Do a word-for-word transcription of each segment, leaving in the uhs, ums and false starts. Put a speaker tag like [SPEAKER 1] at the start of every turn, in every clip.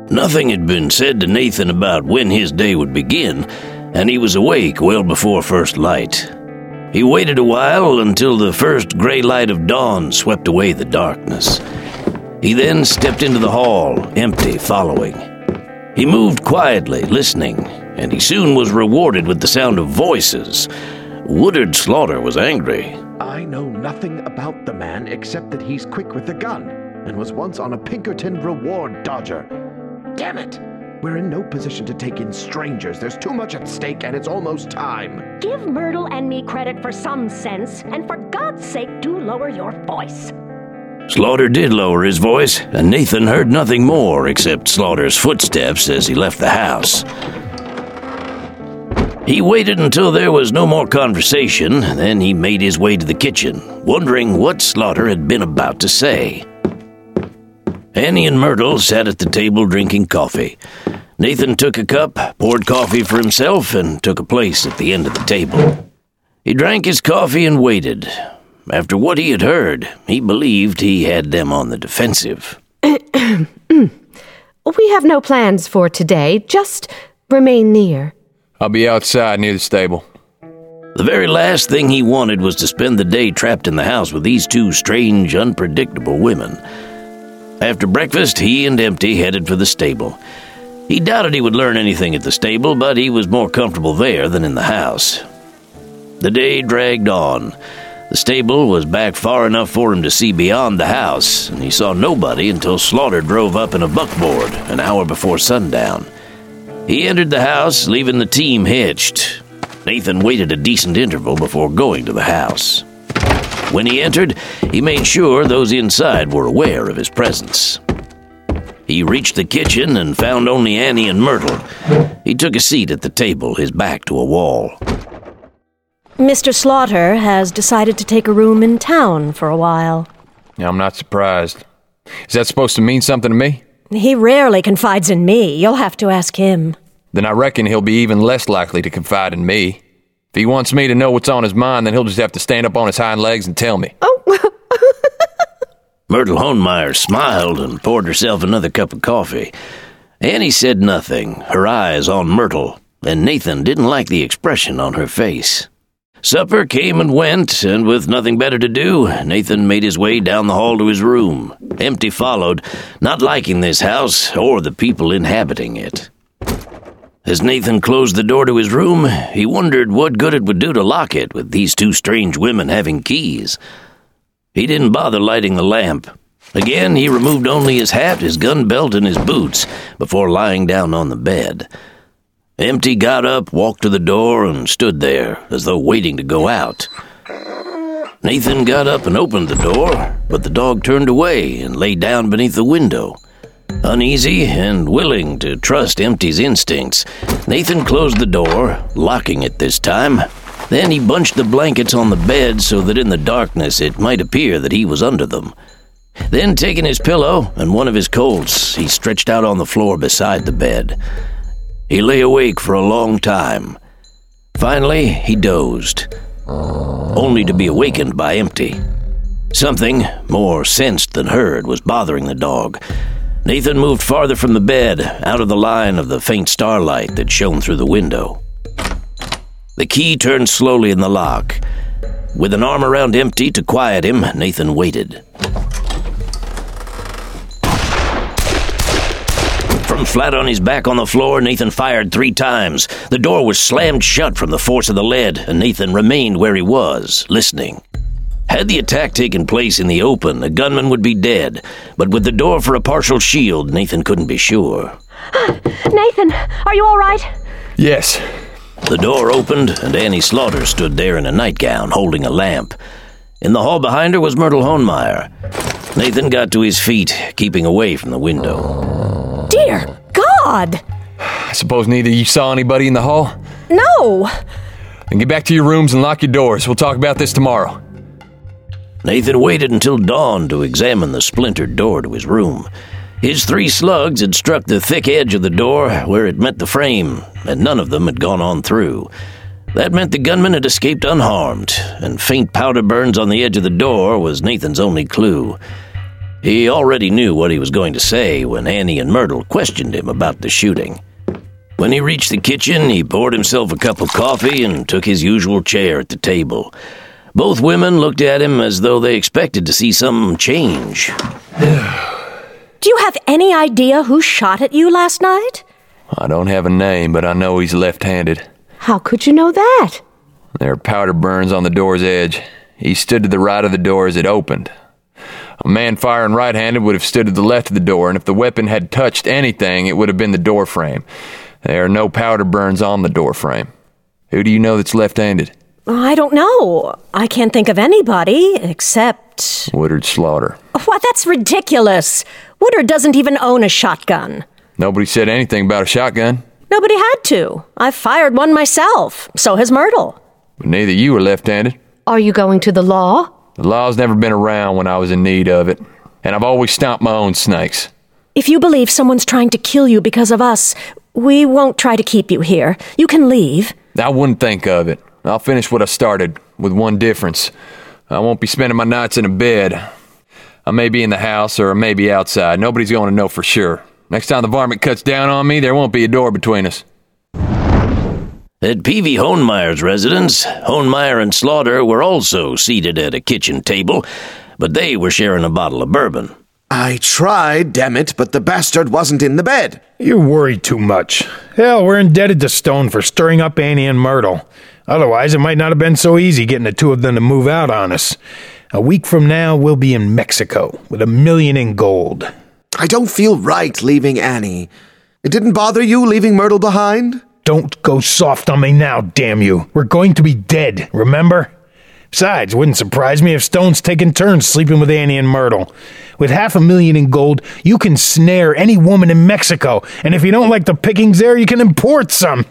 [SPEAKER 1] Nothing had been said to Nathan about when his day would begin, and he was awake well before first light. He waited a while until the first gray light of dawn swept away the darkness. He then stepped into the hall, empty following. He moved quietly, listening, and he soon was rewarded with the sound of voices. Woodard Slaughter was angry.
[SPEAKER 2] I know nothing about the man except that he's quick with a gun and was once on a Pinkerton reward dodger. Damn it! We're in no position to take in strangers. There's too much at stake, and it's almost time.
[SPEAKER 3] Give Myrtle and me credit for some sense, and for God's sake, do lower your voice.
[SPEAKER 1] Slaughter did lower his voice, and Nathan heard nothing more except Slaughter's footsteps as he left the house. He waited until there was no more conversation, then he made his way to the kitchen, wondering what Slaughter had been about to say. Annie and Myrtle sat at the table drinking coffee. Nathan took a cup, poured coffee for himself, and took a place at the end of the table. He drank his coffee and waited. After what he had heard, he believed he had them on the defensive.
[SPEAKER 4] We have no plans for today. Just remain near.
[SPEAKER 5] I'll be outside near the stable.
[SPEAKER 1] The very last thing he wanted was to spend the day trapped in the house with these two strange, unpredictable women. After breakfast, he and Empty headed for the stable. He doubted he would learn anything at the stable, but he was more comfortable there than in the house. The day dragged on. The stable was back far enough for him to see beyond the house, and he saw nobody until Slaughter drove up in a buckboard an hour before sundown. He entered the house, leaving the team hitched. Nathan waited a decent interval before going to the house. When he entered, he made sure those inside were aware of his presence. He reached the kitchen and found only Annie and Myrtle. He took a seat at the table, his back to a wall.
[SPEAKER 4] Mister Slaughter has decided to take a room in town for a while.
[SPEAKER 5] Yeah, I'm not surprised. Is that supposed to mean something to me?
[SPEAKER 4] He rarely confides in me. You'll have to ask him.
[SPEAKER 5] Then I reckon he'll be even less likely to confide in me. If he wants me to know what's on his mind, then he'll just have to stand up on his hind legs and tell me.
[SPEAKER 4] Oh.
[SPEAKER 1] Myrtle Hohenmeyer smiled and poured herself another cup of coffee. Annie said nothing, her eyes on Myrtle, and Nathan didn't like the expression on her face. Supper came and went, and with nothing better to do, Nathan made his way down the hall to his room. Empty followed, not liking this house or the people inhabiting it. As Nathan closed the door to his room, he wondered what good it would do to lock it with these two strange women having keys. He didn't bother lighting the lamp. Again, he removed only his hat, his gun belt, and his boots before lying down on the bed. Empty got up, walked to the door, and stood there as though waiting to go out. Nathan got up and opened the door, but the dog turned away and lay down beneath the window. Uneasy and willing to trust Empty's instincts, Nathan closed the door, locking it this time. Then he bunched the blankets on the bed so that in the darkness it might appear that he was under them. Then, taking his pillow and one of his Colts, he stretched out on the floor beside the bed. He lay awake for a long time. Finally, he dozed, only to be awakened by Empty. Something, more sensed than heard, was bothering the dog. Nathan moved farther from the bed, out of the line of the faint starlight that shone through the window. The key turned slowly in the lock. With an arm around Empty to quiet him, Nathan waited. From flat on his back on the floor, Nathan fired three times. The door was slammed shut from the force of the lead, and Nathan remained where he was, listening. Had the attack taken place in the open, the gunman would be dead, but with the door for a partial shield, Nathan couldn't be sure.
[SPEAKER 3] Nathan, are you all right?
[SPEAKER 5] Yes.
[SPEAKER 1] The door opened, and Annie Slaughter stood there in a nightgown, holding a lamp. In the hall behind her was Myrtle Hohenmeyer. Nathan got to his feet, keeping away from the window.
[SPEAKER 4] Dear God!
[SPEAKER 5] I suppose neither of you saw anybody in the hall?
[SPEAKER 4] No!
[SPEAKER 5] Then get back to your rooms and lock your doors. We'll talk about this tomorrow.
[SPEAKER 1] Nathan waited until dawn to examine the splintered door to his room. His three slugs had struck the thick edge of the door where it met the frame, and none of them had gone on through. That meant the gunman had escaped unharmed, and faint powder burns on the edge of the door was Nathan's only clue. He already knew what he was going to say when Annie and Myrtle questioned him about the shooting. When he reached the kitchen, he poured himself a cup of coffee and took his usual chair at the table. Both women looked at him as though they expected to see some change.
[SPEAKER 4] Do you have any idea who shot at you last night?
[SPEAKER 5] I don't have a name, but I know he's left-handed.
[SPEAKER 4] How could you know that?
[SPEAKER 5] There are powder burns on the door's edge. He stood to the right of the door as it opened. A man firing right-handed would have stood to the left of the door, and if the weapon had touched anything, it would have been the door frame. There are no powder burns on the door frame. Who do you know that's left-handed?
[SPEAKER 4] I don't know. I can't think of anybody except...
[SPEAKER 5] Woodard Slaughter.
[SPEAKER 4] What? That's ridiculous. Woodard doesn't even own a shotgun.
[SPEAKER 5] Nobody said anything about a shotgun.
[SPEAKER 4] Nobody had to. I fired one myself. So has Myrtle.
[SPEAKER 5] But neither you were left-handed.
[SPEAKER 6] Are you going to the law?
[SPEAKER 5] The law's never been around when I was in need of it, and I've always stomped my own snakes.
[SPEAKER 4] If you believe someone's trying to kill you because of us, we won't try to keep you here. You can leave.
[SPEAKER 5] I wouldn't think of it. I'll finish what I started, with one difference. I won't be spending my nights in a bed. I may be in the house, or I may be outside. Nobody's going to know for sure. Next time the varmint cuts down on me, there won't be a door between us.
[SPEAKER 1] At Peavy Hohenmeyer's residence, Hohenmeyer and Slaughter were also seated at a kitchen table, but they were sharing a bottle of bourbon.
[SPEAKER 2] I tried, damn it, but the bastard wasn't in the bed.
[SPEAKER 7] You worry too much. Hell, we're indebted to Stone for stirring up Annie and Myrtle. Otherwise, it might not have been so easy getting the two of them to move out on us. A week from now, we'll be in Mexico with a million in gold.
[SPEAKER 2] I don't feel right leaving Annie. It didn't bother you leaving Myrtle behind?
[SPEAKER 7] Don't go soft on me now, damn you. We're going to be dead, remember? Besides, it wouldn't surprise me if Stone's taking turns sleeping with Annie and Myrtle. With half a million in gold, you can snare any woman in Mexico, and if you don't like the pickings there, you can import some.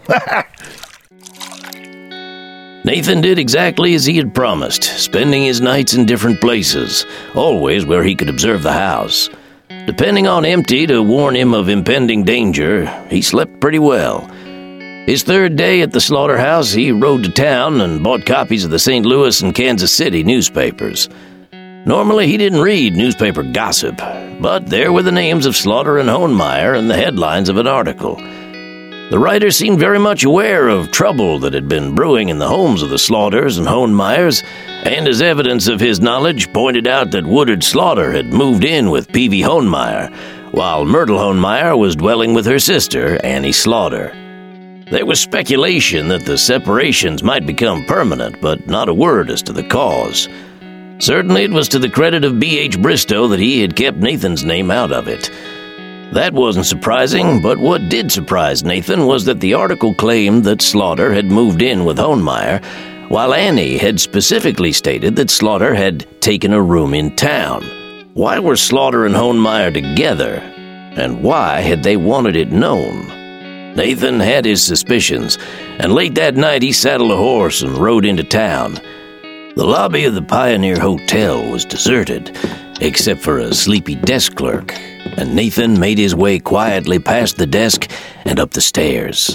[SPEAKER 1] Nathan did exactly as he had promised, spending his nights in different places, always where he could observe the house. Depending on Empty to warn him of impending danger, he slept pretty well. His third day at the slaughterhouse, he rode to town and bought copies of the Saint Louis and Kansas City newspapers. Normally, he didn't read newspaper gossip, but there were the names of Slaughter and Hohenmeyer and the headlines of an article. The writer seemed very much aware of trouble that had been brewing in the homes of the Slaughters and Hohenmeyers, and as evidence of his knowledge pointed out that Woodard Slaughter had moved in with Peavy Hohenmeyer, while Myrtle Hohenmeyer was dwelling with her sister, Annie Slaughter. There was speculation that the separations might become permanent, but not a word as to the cause. Certainly it was to the credit of B H Bristow that he had kept Nathan's name out of it. That wasn't surprising, but what did surprise Nathan was that the article claimed that Slaughter had moved in with Hohenmeyer, while Annie had specifically stated that Slaughter had taken a room in town. Why were Slaughter and Hohenmeyer together, and why had they wanted it known? Nathan had his suspicions, and late that night he saddled a horse and rode into town. The lobby of the Pioneer Hotel was deserted, except for a sleepy desk clerk, and Nathan made his way quietly past the desk and up the stairs.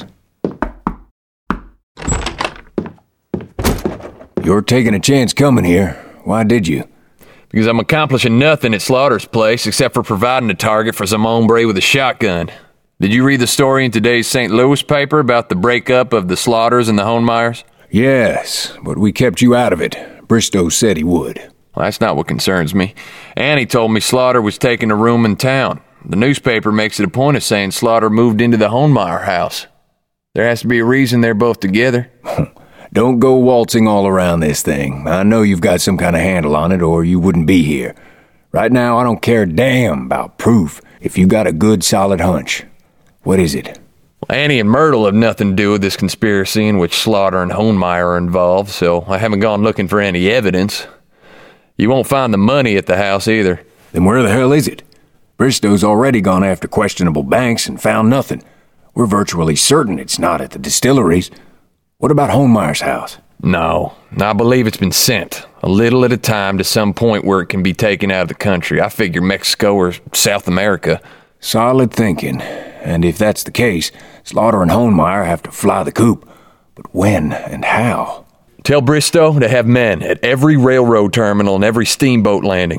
[SPEAKER 8] You're taking a chance coming here. Why did you?
[SPEAKER 5] Because I'm accomplishing nothing at Slaughter's place except for providing a target for some hombre with a shotgun. Did you read the story in today's Saint Louis paper about the breakup of the Slaughters and the Hohenmeyers?
[SPEAKER 8] Yes, but we kept you out of it. Bristow said he would.
[SPEAKER 5] Well, that's not what concerns me. Annie told me Slaughter was taking a room in town. The newspaper makes it a point of saying Slaughter moved into the Hohenmeyer house. There has to be a reason they're both together.
[SPEAKER 8] Don't go waltzing all around this thing. I know you've got some kind of handle on it, or you wouldn't be here. Right now, I don't care a damn about proof if you got a good, solid hunch. What is it?
[SPEAKER 5] Annie and Myrtle have nothing to do with this conspiracy in which Slaughter and Hohenmeyer are involved, so I haven't gone looking for any evidence. You won't find the money at the house either.
[SPEAKER 8] Then where the hell is it? Bristow's already gone after questionable banks and found nothing. We're virtually certain it's not at the distilleries. What about Hohenmeyer's house?
[SPEAKER 5] No, I believe it's been sent, a little at a time, to some point where it can be taken out of the country. I figure Mexico or South America.
[SPEAKER 8] Solid thinking. And if that's the case, Slaughter and Hohenmeyer have to fly the coop. But when and how?
[SPEAKER 5] Tell Bristow to have men at every railroad terminal and every steamboat landing.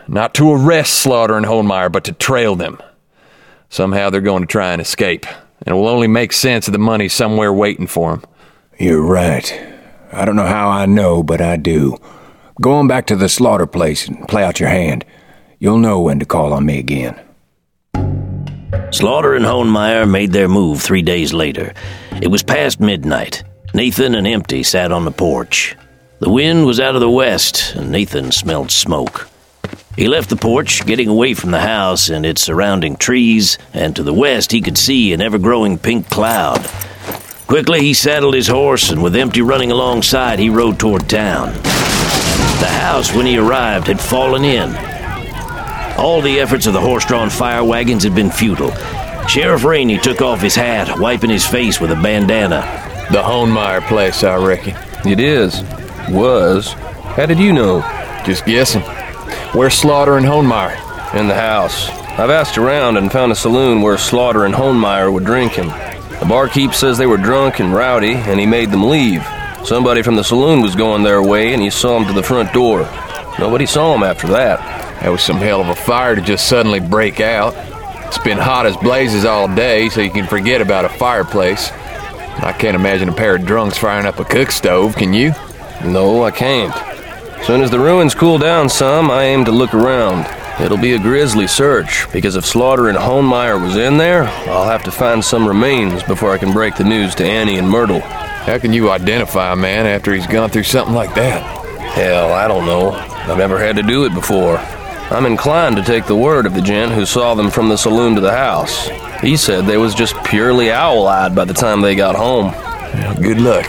[SPEAKER 5] Not to arrest Slaughter and Hohenmeyer, but to trail them. Somehow they're going to try and escape, and it will only make sense if the money's somewhere waiting for them.
[SPEAKER 8] You're right. I don't know how I know, but I do. Go on back to the Slaughter place and play out your hand. You'll know when to call on me again.
[SPEAKER 1] Slaughter and Hohenmeyer made their move three days later. It was past midnight. Nathan and Empty sat on the porch. The wind was out of the west, and Nathan smelled smoke. He left the porch, getting away from the house and its surrounding trees, and to the west he could see an ever-growing pink cloud. Quickly he saddled his horse, and with Empty running alongside, he rode toward town. The house, when he arrived, had fallen in. All the efforts of the horse-drawn fire wagons had been futile. Sheriff Rainey took off his hat, wiping his face with a bandana.
[SPEAKER 5] The Hohenmeyer place, I reckon.
[SPEAKER 9] It is. Was. How did you know?
[SPEAKER 5] Just guessing. Where's Slaughter and Hohenmeyer?
[SPEAKER 9] In the house. I've asked around and found a saloon where Slaughter and Hohenmeyer were drinking. The barkeep says they were drunk and rowdy, and he made them leave. Somebody from the saloon was going their way, and he saw them to the front door. Nobody saw them after that.
[SPEAKER 5] That was some hell of a fire to just suddenly break out. It's been hot as blazes all day, so you can forget about a fireplace. I can't imagine a pair of drunks firing up a cook stove, can you?
[SPEAKER 9] No, I can't. As soon as the ruins cool down some, I aim to look around. It'll be a grisly search, because if Slaughter and Hohenmeyer was in there, I'll have to find some remains before I can break the news to Annie and Myrtle.
[SPEAKER 5] How can you identify a man after he's gone through something like that?
[SPEAKER 9] Hell, I don't know. I've never had to do it before. I'm inclined to take the word of the gent who saw them from the saloon to the house. He said they was just purely owl-eyed by the time they got home.
[SPEAKER 5] Well, good luck.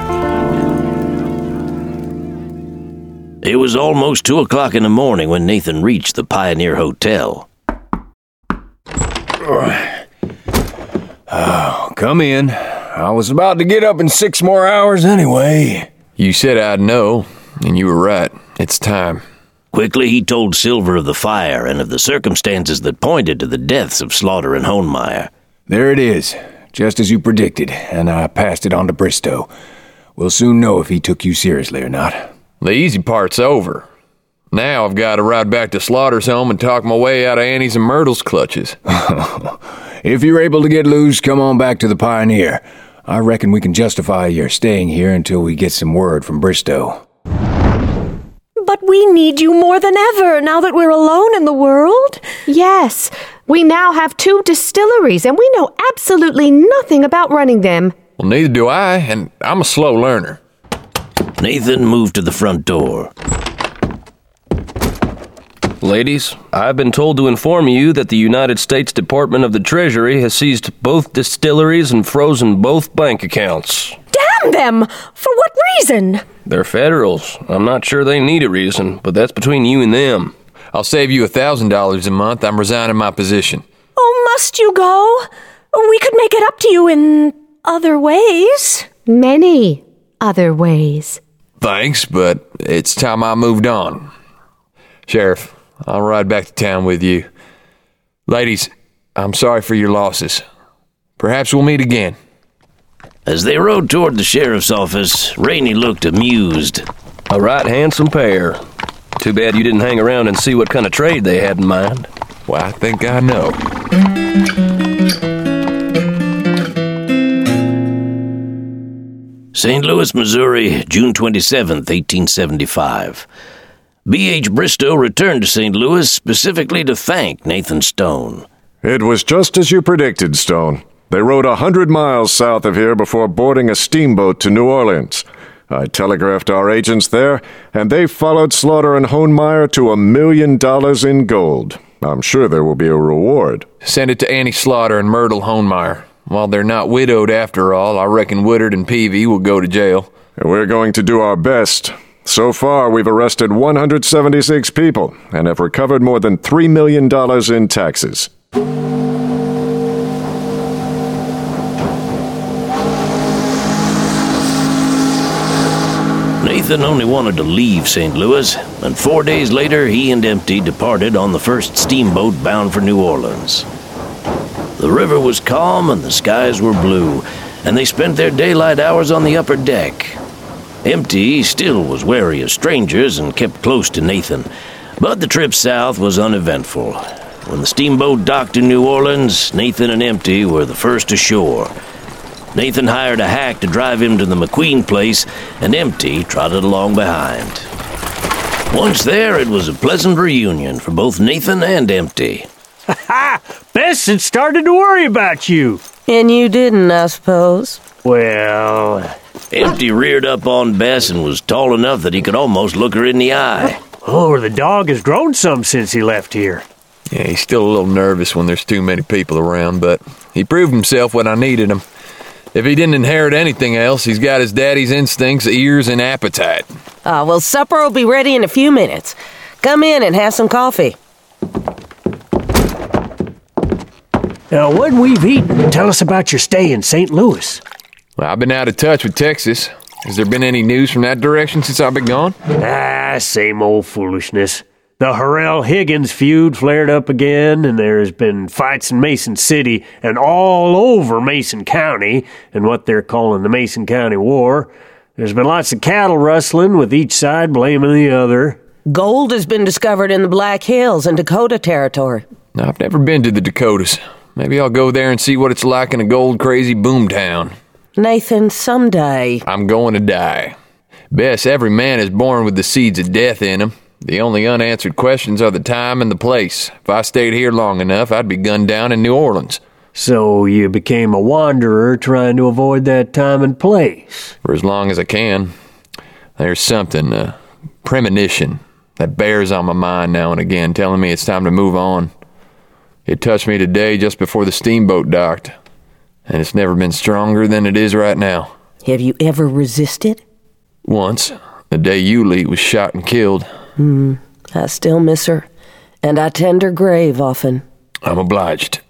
[SPEAKER 1] It was almost two o'clock in the morning when Nathan reached the Pioneer Hotel.
[SPEAKER 8] Oh, come in. I was about to get up in six more hours anyway.
[SPEAKER 5] You said I'd know, and you were right. It's time.
[SPEAKER 1] Quickly he told Silver of the fire and of the circumstances that pointed to the deaths of Slaughter and Hohenmeyer.
[SPEAKER 8] There it is, just as you predicted, and I passed it on to Bristow. We'll soon know if he took you seriously or not.
[SPEAKER 5] The easy part's over. Now I've got to ride back to Slaughter's home and talk my way out of Annie's and Myrtle's clutches.
[SPEAKER 8] If you're able to get loose, come on back to the Pioneer. I reckon we can justify your staying here until we get some word from Bristow.
[SPEAKER 4] But we need you more than ever now that we're alone in the world.
[SPEAKER 6] Yes, we now have two distilleries, and we know absolutely nothing about running them.
[SPEAKER 5] Well, neither do I, and I'm a slow learner.
[SPEAKER 1] Nathan moved to the front door.
[SPEAKER 9] Ladies, I've been told to inform you that the United States Department of the Treasury has seized both distilleries and frozen both bank accounts.
[SPEAKER 4] Damn them! For what reason?
[SPEAKER 9] They're federals. I'm not sure they need a reason, but that's between you and them.
[SPEAKER 5] I'll save you a thousand dollars a month. I'm resigning my position.
[SPEAKER 4] Oh, must you go? We could make it up to you in other ways.
[SPEAKER 6] Many other ways.
[SPEAKER 5] Thanks, but it's time I moved on. Sheriff, I'll ride back to town with you. Ladies, I'm sorry for your losses. Perhaps we'll meet again.
[SPEAKER 1] As they rode toward the sheriff's office, Rainey looked amused.
[SPEAKER 9] A right handsome pair. Too bad you didn't hang around and see what kind of trade they had in mind.
[SPEAKER 5] Well, I think I know.
[SPEAKER 1] Saint Louis, Missouri, June twenty-seventh, eighteen seventy-five. B H Bristow returned to Saint Louis specifically to thank Nathan Stone.
[SPEAKER 10] It was just as you predicted, Stone. They rode a hundred miles south of here before boarding a steamboat to New Orleans. I telegraphed our agents there, and they followed Slaughter and Hohenmeyer to a million dollars in gold. I'm sure there will be a reward.
[SPEAKER 5] Send it to Annie Slaughter and Myrtle Hohenmeyer. While they're not widowed after all, I reckon Woodard and Peavy will go to jail.
[SPEAKER 10] We're going to do our best. So far, we've arrested one hundred seventy-six people and have recovered more than three million dollars in taxes.
[SPEAKER 1] Nathan only wanted to leave Saint Louis, and four days later he and Empty departed on the first steamboat bound for New Orleans. The river was calm and the skies were blue, and they spent their daylight hours on the upper deck. Empty still was wary of strangers and kept close to Nathan, But the trip south was uneventful. When the steamboat docked in New Orleans, Nathan and Empty were the first ashore. Nathan hired a hack to drive him to the McQueen place, and Empty trotted along behind. Once there, it was a pleasant reunion for both Nathan and Empty.
[SPEAKER 11] Ha ha! Bess had started to worry about you.
[SPEAKER 12] And you didn't, I suppose.
[SPEAKER 11] Well...
[SPEAKER 1] Empty reared up on Bess and was tall enough that he could almost look her in the eye.
[SPEAKER 11] Oh, the dog has grown some since he left here.
[SPEAKER 5] Yeah, he's still a little nervous when there's too many people around, but he proved himself when I needed him. If he didn't inherit anything else, he's got his daddy's instincts, ears, and appetite.
[SPEAKER 12] Ah, uh, well, supper will be ready in a few minutes. Come in and have some coffee.
[SPEAKER 11] Now, when we've eaten, tell us about your stay in Saint Louis.
[SPEAKER 5] Well, I've been out of touch with Texas. Has there been any news from that direction since I've been gone?
[SPEAKER 11] Ah, same old foolishness. The Harrell-Higgins feud flared up again, and there's been fights in Mason City and all over Mason County, and what they're calling the Mason County War. There's been lots of cattle rustling, with each side blaming the other.
[SPEAKER 12] Gold has been discovered in the Black Hills and Dakota Territory.
[SPEAKER 5] No, I've never been to the Dakotas. Maybe I'll go there and see what it's like in a gold-crazy boomtown.
[SPEAKER 12] Nathan, someday...
[SPEAKER 5] I'm going to die. Bess, every man is born with the seeds of death in him. The only unanswered questions are the time and the place. If I stayed here long enough, I'd be gunned down in New Orleans.
[SPEAKER 11] So you became a wanderer trying to avoid that time and place?
[SPEAKER 5] For as long as I can. There's something, a premonition, that bears on my mind now and again, telling me it's time to move on. It touched me today just before the steamboat docked, and it's never been stronger than it is right now.
[SPEAKER 12] Have you ever resisted?
[SPEAKER 5] Once, the day Yulie was shot and killed.
[SPEAKER 12] Hmm, I still miss her, and I tend her grave often.
[SPEAKER 5] I'm obliged.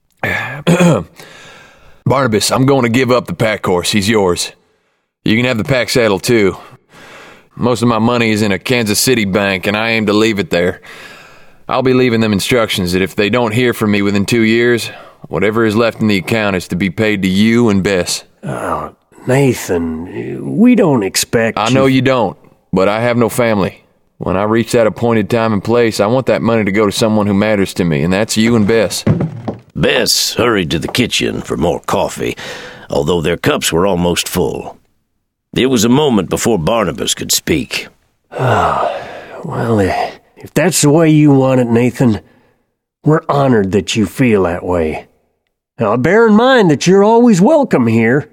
[SPEAKER 5] Barnabas, I'm going to give up the pack horse. He's yours. You can have the pack saddle, too. Most of my money is in a Kansas City bank, and I aim to leave it there. I'll be leaving them instructions that if they don't hear from me within two years, whatever is left in the account is to be paid to you and Bess.
[SPEAKER 11] Oh, Nathan, we don't expect
[SPEAKER 5] I know you don't, but I have no family. When I reach that appointed time and place, I want that money to go to someone who matters to me, and that's you and Bess.
[SPEAKER 1] Bess hurried to the kitchen for more coffee, although their cups were almost full. It was a moment before Barnabas could speak.
[SPEAKER 11] Oh, well, if that's the way you want it, Nathan, we're honored that you feel that way. Now, bear in mind that you're always welcome here.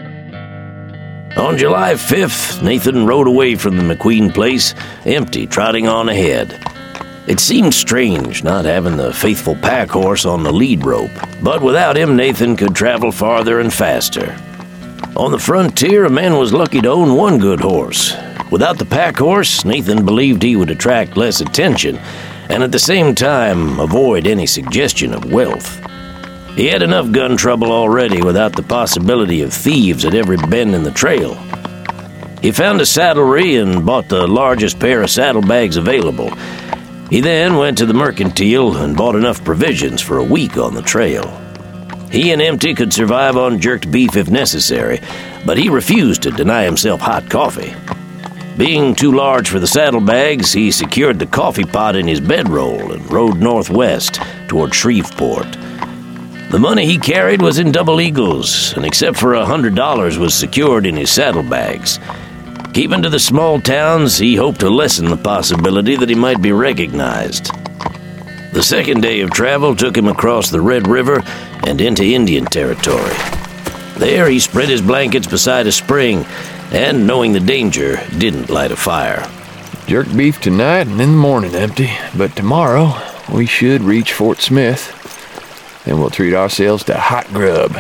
[SPEAKER 1] On July fifth, Nathan rode away from the McQueen place, Empty trotting on ahead. It seemed strange not having the faithful pack horse on the lead rope, but without him, Nathan could travel farther and faster. On the frontier, a man was lucky to own one good horse. Without the pack horse, Nathan believed he would attract less attention, and at the same time avoid any suggestion of wealth. He had enough gun trouble already without the possibility of thieves at every bend in the trail. He found a saddlery and bought the largest pair of saddlebags available. He then went to the mercantile and bought enough provisions for a week on the trail. He and Empty could survive on jerked beef if necessary, but he refused to deny himself hot coffee. Being too large for the saddlebags, he secured the coffee pot in his bedroll and rode northwest toward Shreveport. The money he carried was in double eagles, and except for a hundred dollars was secured in his saddlebags. Keeping to the small towns, he hoped to lessen the possibility that he might be recognized. The second day of travel took him across the Red River and into Indian Territory. There he spread his blankets beside a spring, and, knowing the danger, didn't light a fire.
[SPEAKER 5] Jerk beef tonight and in the morning, Empty, but tomorrow we should reach Fort Smith. Then we'll treat ourselves to hot grub.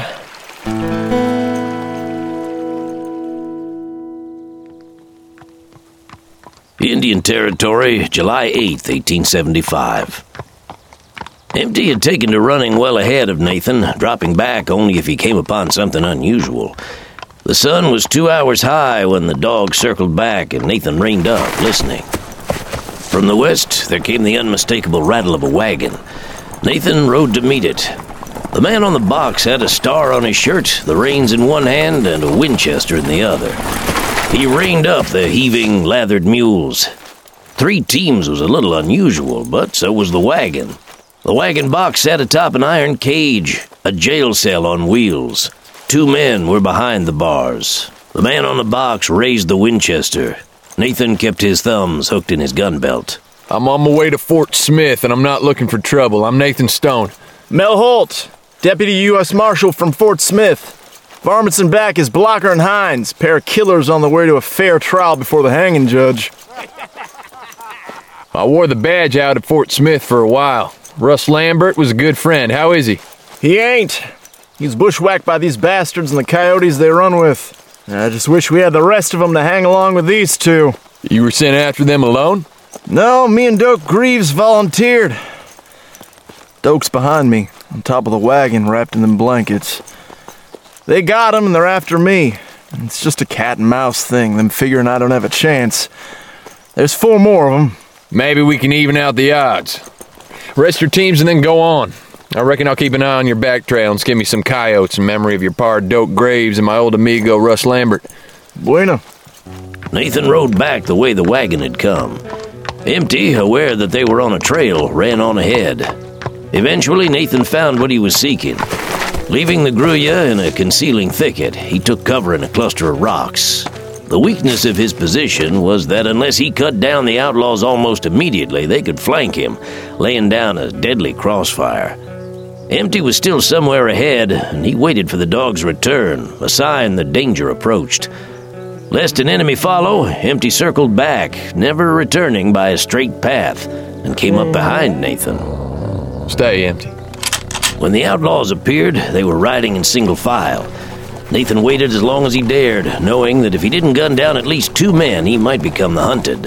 [SPEAKER 1] Indian Territory, July eighth, eighteen seventy-five. Empty had taken to running well ahead of Nathan, dropping back only if he came upon something unusual. The sun was two hours high when the dog circled back and Nathan reined up, listening. From the west, there came the unmistakable rattle of a wagon. Nathan rode to meet it. The man on the box had a star on his shirt, the reins in one hand, and a Winchester in the other. He reined up the heaving, lathered mules. Three teams was a little unusual, but so was the wagon. The wagon box sat atop an iron cage, a jail cell on wheels. Two men were behind the bars. The man on the box raised the Winchester. Nathan kept his thumbs hooked in his gun belt.
[SPEAKER 5] I'm on my way to Fort Smith, and I'm not looking for trouble. I'm Nathan Stone.
[SPEAKER 13] Mel Holt, Deputy U S Marshal from Fort Smith. Varmints and back is Blocker and Hines, pair of killers on the way to a fair trial before the hanging judge.
[SPEAKER 5] I wore the badge out at Fort Smith for a while. Russ Lambert was a good friend. How is he?
[SPEAKER 13] He ain't. He's bushwhacked by these bastards and the coyotes they run with. I just wish we had the rest of them to hang along with these two.
[SPEAKER 5] You were sent after them alone?
[SPEAKER 13] No, me and Doak Greaves volunteered. Doak's behind me, on top of the wagon, wrapped in them blankets. They got him and they're after me. It's just a cat and mouse thing, them figuring I don't have a chance. There's four more of them.
[SPEAKER 5] Maybe we can even out the odds. Rest your teams and then go on. I reckon I'll keep an eye on your back trail and skin me some coyotes in memory of your pard Doak Graves and my old amigo Russ Lambert.
[SPEAKER 13] Bueno.
[SPEAKER 1] Nathan rode back the way the wagon had come. Empty, aware that they were on a trail, ran on ahead. Eventually, Nathan found what he was seeking. Leaving the gruya in a concealing thicket, he took cover in a cluster of rocks. The weakness of his position was that unless he cut down the outlaws almost immediately, they could flank him, laying down a deadly crossfire. Empty was still somewhere ahead, and he waited for the dog's return, a sign that danger approached. Lest an enemy follow, Empty circled back, never returning by a straight path, and came up behind Nathan.
[SPEAKER 5] Stay, Empty.
[SPEAKER 1] When the outlaws appeared, they were riding in single file. Nathan waited as long as he dared, knowing that if he didn't gun down at least two men, he might become the hunted.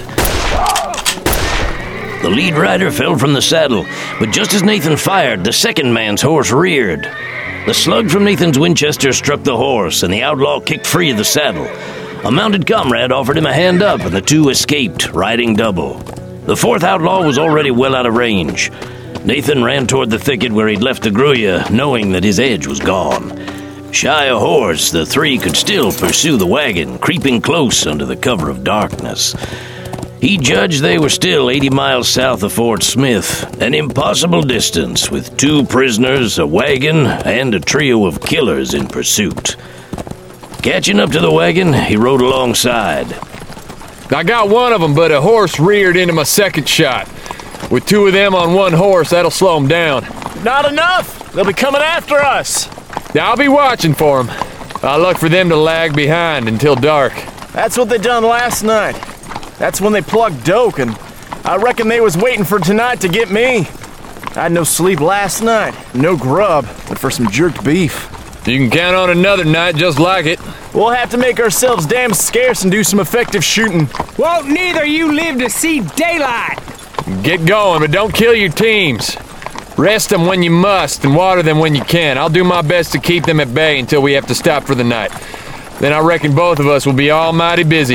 [SPEAKER 1] The lead rider fell from the saddle, but just as Nathan fired, the second man's horse reared. The slug from Nathan's Winchester struck the horse, and the outlaw kicked free of the saddle. A mounted comrade offered him a hand up, and the two escaped, riding double. The fourth outlaw was already well out of range. Nathan ran toward the thicket where he'd left the gruya, knowing that his edge was gone. Shy a horse, the three could still pursue the wagon, creeping close under the cover of darkness. He judged they were still eighty miles south of Fort Smith, an impossible distance, with two prisoners, a wagon, and a trio of killers in pursuit. Catching up to the wagon, he rode alongside.
[SPEAKER 5] I got one of them, but a horse reared into my second shot. With two of them on one horse, that'll slow them down.
[SPEAKER 13] Not enough! They'll be coming after us!
[SPEAKER 5] I'll be watching for them. I'll look for them to lag behind until dark.
[SPEAKER 13] That's what they done last night. That's when they plugged Doak, and I reckon they was waiting for tonight to get me. I had no sleep last night, no grub, but for some jerked beef.
[SPEAKER 5] You can count on another night just like it.
[SPEAKER 13] We'll have to make ourselves damn scarce and do some effective shooting.
[SPEAKER 14] Won't neither you live to see daylight?
[SPEAKER 5] Get going, but don't kill your teams. Rest them when you must and water them when you can. I'll do my best to keep them at bay until we have to stop for the night. Then I reckon both of us will be almighty busy.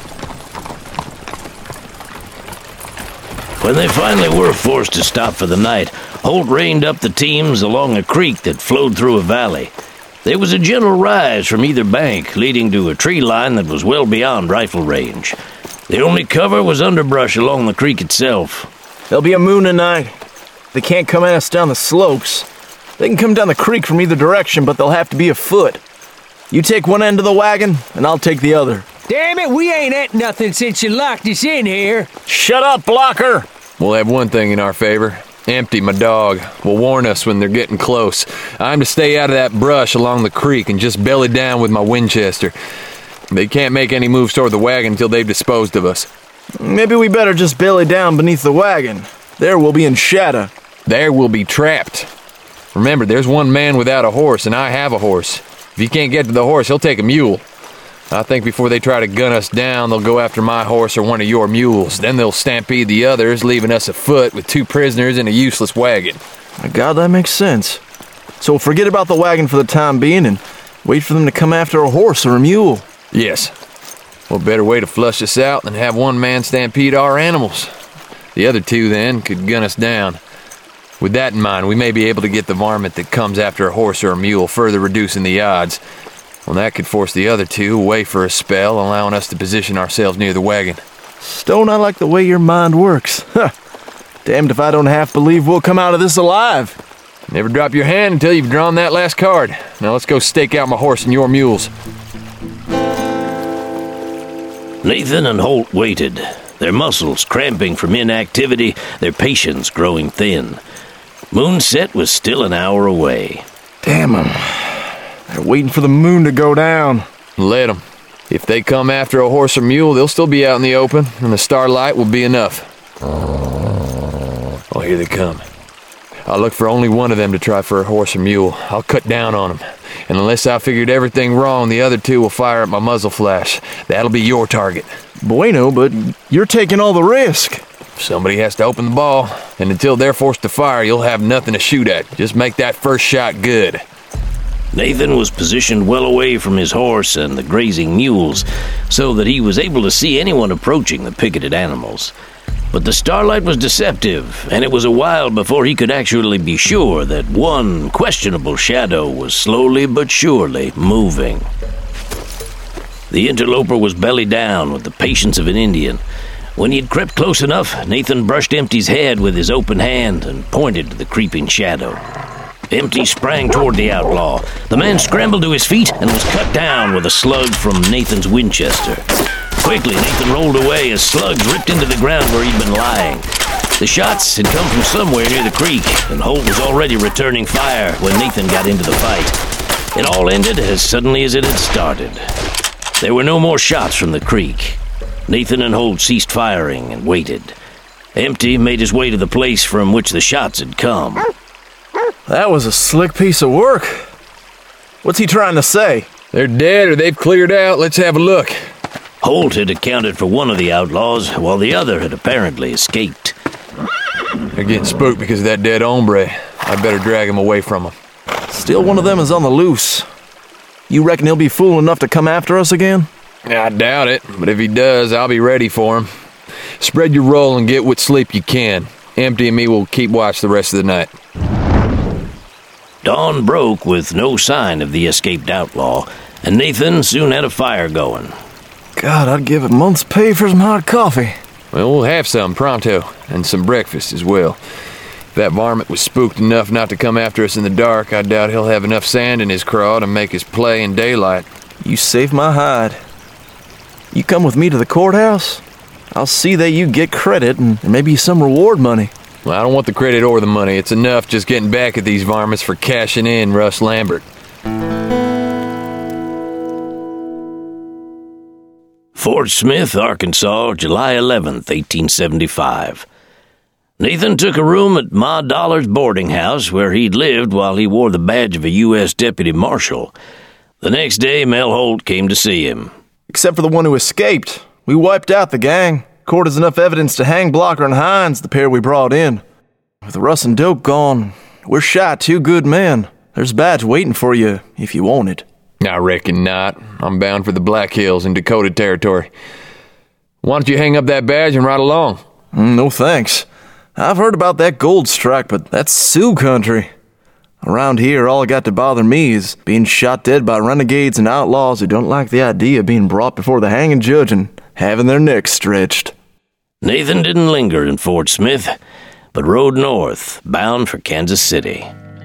[SPEAKER 1] When they finally were forced to stop for the night, Holt reined up the teams along a creek that flowed through a valley. There was a gentle rise from either bank, leading to a tree line that was well beyond rifle range. The only cover was underbrush along the creek itself.
[SPEAKER 13] There'll be a moon tonight. They can't come at us down the slopes. They can come down the creek from either direction, but they'll have to be afoot. You take one end of the wagon, and I'll take the other.
[SPEAKER 14] Damn it, we ain't at nothing since you locked us in here.
[SPEAKER 13] Shut up, Blocker!
[SPEAKER 5] We'll have one thing in our favor. Empty, my dog, will warn us when they're getting close. I'm to stay out of that brush along the creek and just belly down with my Winchester. They can't make any moves toward the wagon until they've disposed of us.
[SPEAKER 13] Maybe we better just belly down beneath the wagon. There we'll be in shadow.
[SPEAKER 5] There we'll be trapped. Remember, there's one man without a horse, and I have a horse. If he can't get to the horse, he'll take a mule. I think before they try to gun us down, they'll go after my horse or one of your mules. Then they'll stampede the others, leaving us afoot with two prisoners and a useless wagon.
[SPEAKER 13] My God, that makes sense. So we'll forget about the wagon for the time being and wait for them to come after a horse or a mule.
[SPEAKER 5] Yes. What better way to flush us out than have one man stampede our animals? The other two, then, could gun us down. With that in mind, we may be able to get the varmint that comes after a horse or a mule, further reducing the odds. Well, that could force the other two away for a spell, allowing us to position ourselves near the wagon.
[SPEAKER 13] Stone, I like the way your mind works. Huh. Damned if I don't half believe we'll come out of this alive.
[SPEAKER 5] Never drop your hand until you've drawn that last card. Now let's go stake out my horse and your mules.
[SPEAKER 1] Nathan and Holt waited, their muscles cramping from inactivity, their patience growing thin. Moonset was still an hour away.
[SPEAKER 13] Damn 'em. They're waiting for the moon to go down.
[SPEAKER 5] Let 'em. If they come after a horse or mule, they'll still be out in the open, and the starlight will be enough. Oh, here they come. I'll look for only one of them to try for a horse or mule. I'll cut down on them. And unless I figured everything wrong, the other two will fire at my muzzle flash. That'll be your target.
[SPEAKER 13] Bueno, but you're taking all the risk.
[SPEAKER 5] Somebody has to open the ball, and until they're forced to fire, you'll have nothing to shoot at. Just make that first shot good.
[SPEAKER 1] Nathan was positioned well away from his horse and the grazing mules, so that he was able to see anyone approaching the picketed animals. But the starlight was deceptive, and it was a while before he could actually be sure that one questionable shadow was slowly but surely moving. The interloper was belly down with the patience of an Indian. When he had crept close enough, Nathan brushed Empty's head with his open hand and pointed to the creeping shadow. Empty sprang toward the outlaw. The man scrambled to his feet and was cut down with a slug from Nathan's Winchester. Quickly, Nathan rolled away as slugs ripped into the ground where he'd been lying. The shots had come from somewhere near the creek, and Holt was already returning fire when Nathan got into the fight. It all ended as suddenly as it had started. There were no more shots from the creek. Nathan and Holt ceased firing and waited. Empty made his way to the place from which the shots had come.
[SPEAKER 13] That was a slick piece of work. What's he trying to say?
[SPEAKER 5] They're dead or they've cleared out. Let's have a look.
[SPEAKER 1] Holt had accounted for one of the outlaws, while the other had apparently escaped.
[SPEAKER 5] They're getting spooked because of that dead hombre. I'd better drag him away from them.
[SPEAKER 13] Still one of them is on the loose. You reckon he'll be fool enough to come after us again?
[SPEAKER 5] I doubt it, but if he does, I'll be ready for him. Spread your roll and get what sleep you can. Empty and me will keep watch the rest of the night.
[SPEAKER 1] Dawn broke with no sign of the escaped outlaw, and Nathan soon had a fire going.
[SPEAKER 13] God, I'd give a month's pay for some hot coffee.
[SPEAKER 5] Well, we'll have some pronto, and some breakfast as well. If that varmint was spooked enough not to come after us in the dark, I doubt he'll have enough sand in his craw to make his play in daylight.
[SPEAKER 13] You saved my hide. You come with me to the courthouse? I'll see that you get credit and maybe some reward money.
[SPEAKER 5] Well, I don't want the credit or the money. It's enough just getting back at these varmints for cashing in Russ Lambert.
[SPEAKER 1] Fort Smith, Arkansas, July eleventh, eighteen seventy-five. Nathan took a room at Ma Dollar's boarding house where he'd lived while he wore the badge of a U S deputy marshal. The next day, Mel Holt came to see him.
[SPEAKER 13] Except for the one who escaped. We wiped out the gang. Court has enough evidence to hang Blocker and Hines, the pair we brought in. With Russ and Doak gone, we're shot two good men. There's a badge waiting for you if you want it.
[SPEAKER 5] I reckon not. I'm bound for the Black Hills in Dakota Territory. Why don't you hang up that badge and ride along?
[SPEAKER 13] Mm, no thanks. I've heard about that gold strike, but that's Sioux country. Around here, all I got to bother me is being shot dead by renegades and outlaws who don't like the idea of being brought before the hanging judge and having their necks stretched.
[SPEAKER 1] Nathan didn't linger in Fort Smith, but rode north, bound for Kansas City.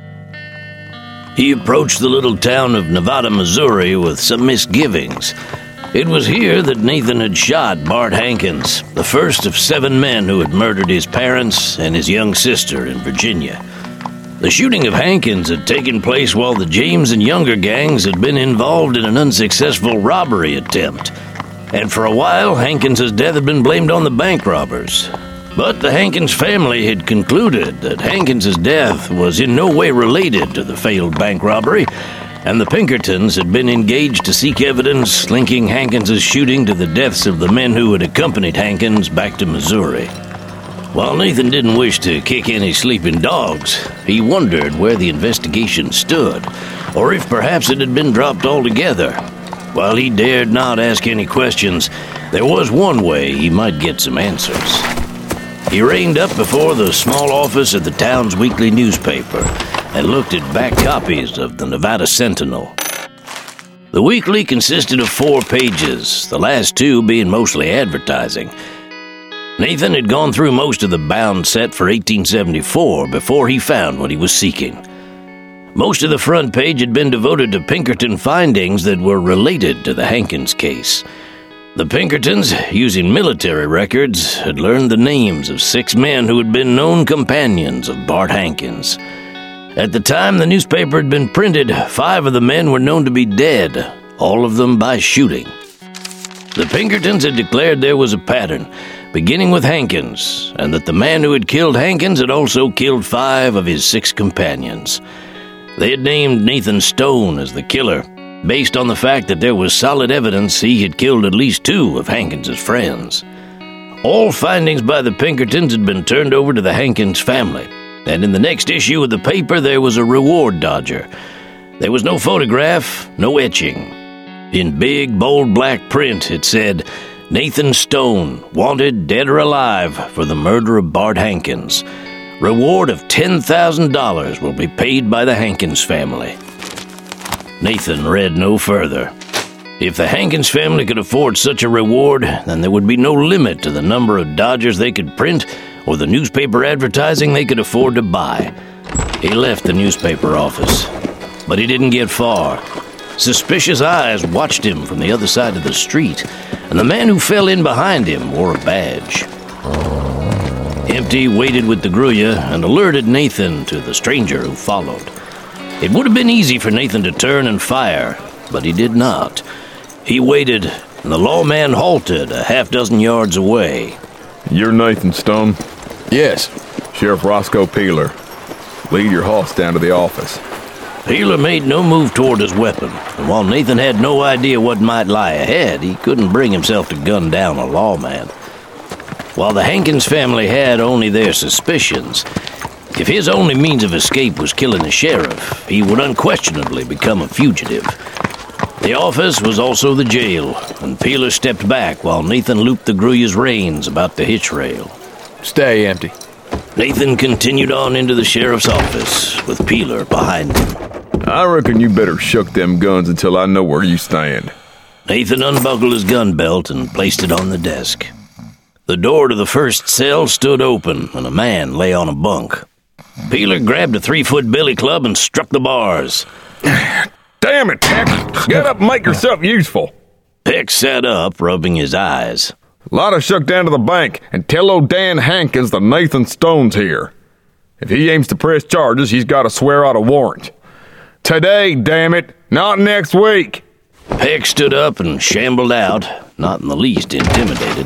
[SPEAKER 1] He approached the little town of Nevada, Missouri with some misgivings. It was here that Nathan had shot Bart Hankins, the first of seven men who had murdered his parents and his young sister in Virginia. The shooting of Hankins had taken place while the James and Younger gangs had been involved in an unsuccessful robbery attempt. And for a while, Hankins' death had been blamed on the bank robbers. But the Hankins family had concluded that Hankins' death was in no way related to the failed bank robbery, and the Pinkertons had been engaged to seek evidence linking Hankins' shooting to the deaths of the men who had accompanied Hankins back to Missouri. While Nathan didn't wish to kick any sleeping dogs, he wondered where the investigation stood, or if perhaps it had been dropped altogether. While he dared not ask any questions, there was one way he might get some answers. He reined up before the small office of the town's weekly newspaper and looked at back copies of the Nevada Sentinel. The weekly consisted of four pages, the last two being mostly advertising, Nathan had gone through most of the bound set for eighteen seventy-four before he found what he was seeking. Most of the front page had been devoted to Pinkerton findings that were related to the Hankins case. The Pinkertons, using military records, had learned the names of six men who had been known companions of Bart Hankins. At the time the newspaper had been printed, five of the men were known to be dead, all of them by shooting. The Pinkertons had declared there was a pattern, beginning with Hankins, and that the man who had killed Hankins had also killed five of his six companions. They had named Nathan Stone as the killer, based on the fact that there was solid evidence he had killed at least two of Hankins's friends. All findings by the Pinkertons had been turned over to the Hankins family, and in the next issue of the paper there was a reward dodger. There was no photograph, no etching. In big, bold black print it said, "Nathan Stone, wanted dead or alive for the murder of Bart Hankins. Reward of ten thousand dollars will be paid by the Hankins family." Nathan read no further. If the Hankins family could afford such a reward, then there would be no limit to the number of Dodgers they could print or the newspaper advertising they could afford to buy. He left the newspaper office, but he didn't get far. Suspicious eyes watched him from the other side of the street, and the man who fell in behind him wore a badge. Empty waited with the Gruya and alerted Nathan to the stranger who followed. It would have been easy for Nathan to turn and fire, but he did not. He waited, and the lawman halted a half dozen yards away.
[SPEAKER 15] "You're Nathan Stone?"
[SPEAKER 5] "Yes."
[SPEAKER 15] "Sheriff Roscoe Peeler. Lead your horse down to the office."
[SPEAKER 1] Peeler made no move toward his weapon, and while Nathan had no idea what might lie ahead, he couldn't bring himself to gun down a lawman. While the Hankins family had only their suspicions, if his only means of escape was killing the sheriff, he would unquestionably become a fugitive. The office was also the jail, and Peeler stepped back while Nathan looped the Gruya's reins about the hitch rail.
[SPEAKER 5] "Stay empty."
[SPEAKER 1] Nathan continued on into the sheriff's office, with Peeler behind him.
[SPEAKER 15] "I reckon you better shuck them guns until I know where you stand."
[SPEAKER 1] Nathan unbuckled his gun belt and placed it on the desk. The door to the first cell stood open, and a man lay on a bunk. Peeler grabbed a three-foot billy club and struck the bars.
[SPEAKER 15] "Damn it, Peck! Get up and make yourself useful!"
[SPEAKER 1] Peck sat up, rubbing his eyes.
[SPEAKER 15] "Lot of shuck down to the bank and tell old Dan Hankins that Nathan Stone's here. If he aims to press charges, he's got to swear out a warrant. Today, damn it, not next week!"
[SPEAKER 1] Peck stood up and shambled out, not in the least intimidated.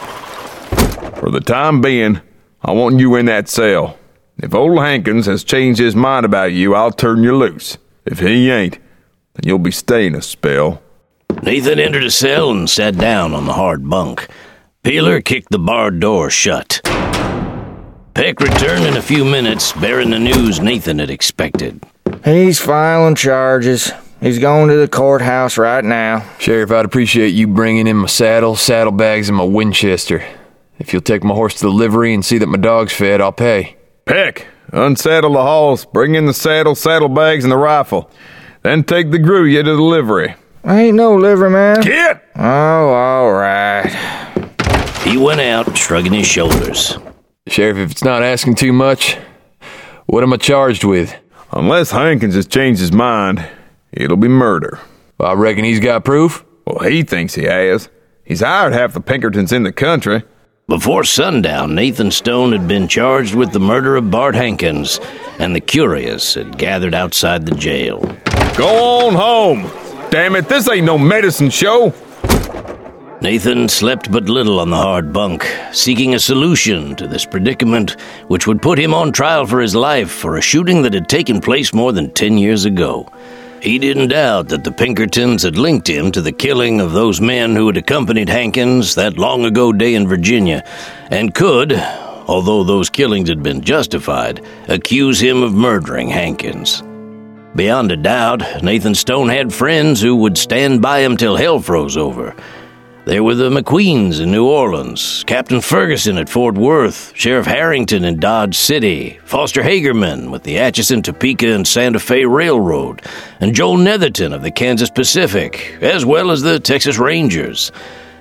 [SPEAKER 15] "For the time being, I want you in that cell. If old Hankins has changed his mind about you, I'll turn you loose. If he ain't, then you'll be staying a spell."
[SPEAKER 1] Nathan entered a cell and sat down on the hard bunk. Peeler kicked the barred door shut. Peck returned in a few minutes, bearing the news Nathan had expected.
[SPEAKER 16] "He's filing charges. He's going to the courthouse right now."
[SPEAKER 5] "Sheriff, I'd appreciate you bringing in my saddle, saddlebags, and my Winchester. If you'll take my horse to the livery and see that my dog's fed, I'll pay."
[SPEAKER 15] "Peck, unsaddle the horse, bring in the saddle, saddlebags, and the rifle. Then take the Gruya to the livery."
[SPEAKER 16] "Ain't no livery, man."
[SPEAKER 15] "Get!"
[SPEAKER 16] "Oh, all right."
[SPEAKER 1] He went out, shrugging his shoulders.
[SPEAKER 5] "Sheriff, if it's not asking too much, what am I charged with?"
[SPEAKER 15] "Unless Hankins has changed his mind, it'll be murder."
[SPEAKER 5] "Well, I reckon he's got proof."
[SPEAKER 15] "Well, he thinks he has. He's hired half the Pinkertons in the country."
[SPEAKER 1] Before sundown, Nathan Stone had been charged with the murder of Bart Hankins, and the curious had gathered outside the jail.
[SPEAKER 15] "Go on home! Damn it, this ain't no medicine show!"
[SPEAKER 1] Nathan slept but little on the hard bunk, seeking a solution to this predicament which would put him on trial for his life for a shooting that had taken place more than ten years ago. He didn't doubt that the Pinkertons had linked him to the killing of those men who had accompanied Hankins that long-ago day in Virginia, and could, although those killings had been justified, accuse him of murdering Hankins. Beyond a doubt, Nathan Stone had friends who would stand by him till hell froze over. There were the McQueens in New Orleans, Captain Ferguson at Fort Worth, Sheriff Harrington in Dodge City, Foster Hagerman with the Atchison, Topeka, and Santa Fe Railroad, and Joel Netherton of the Kansas Pacific, as well as the Texas Rangers.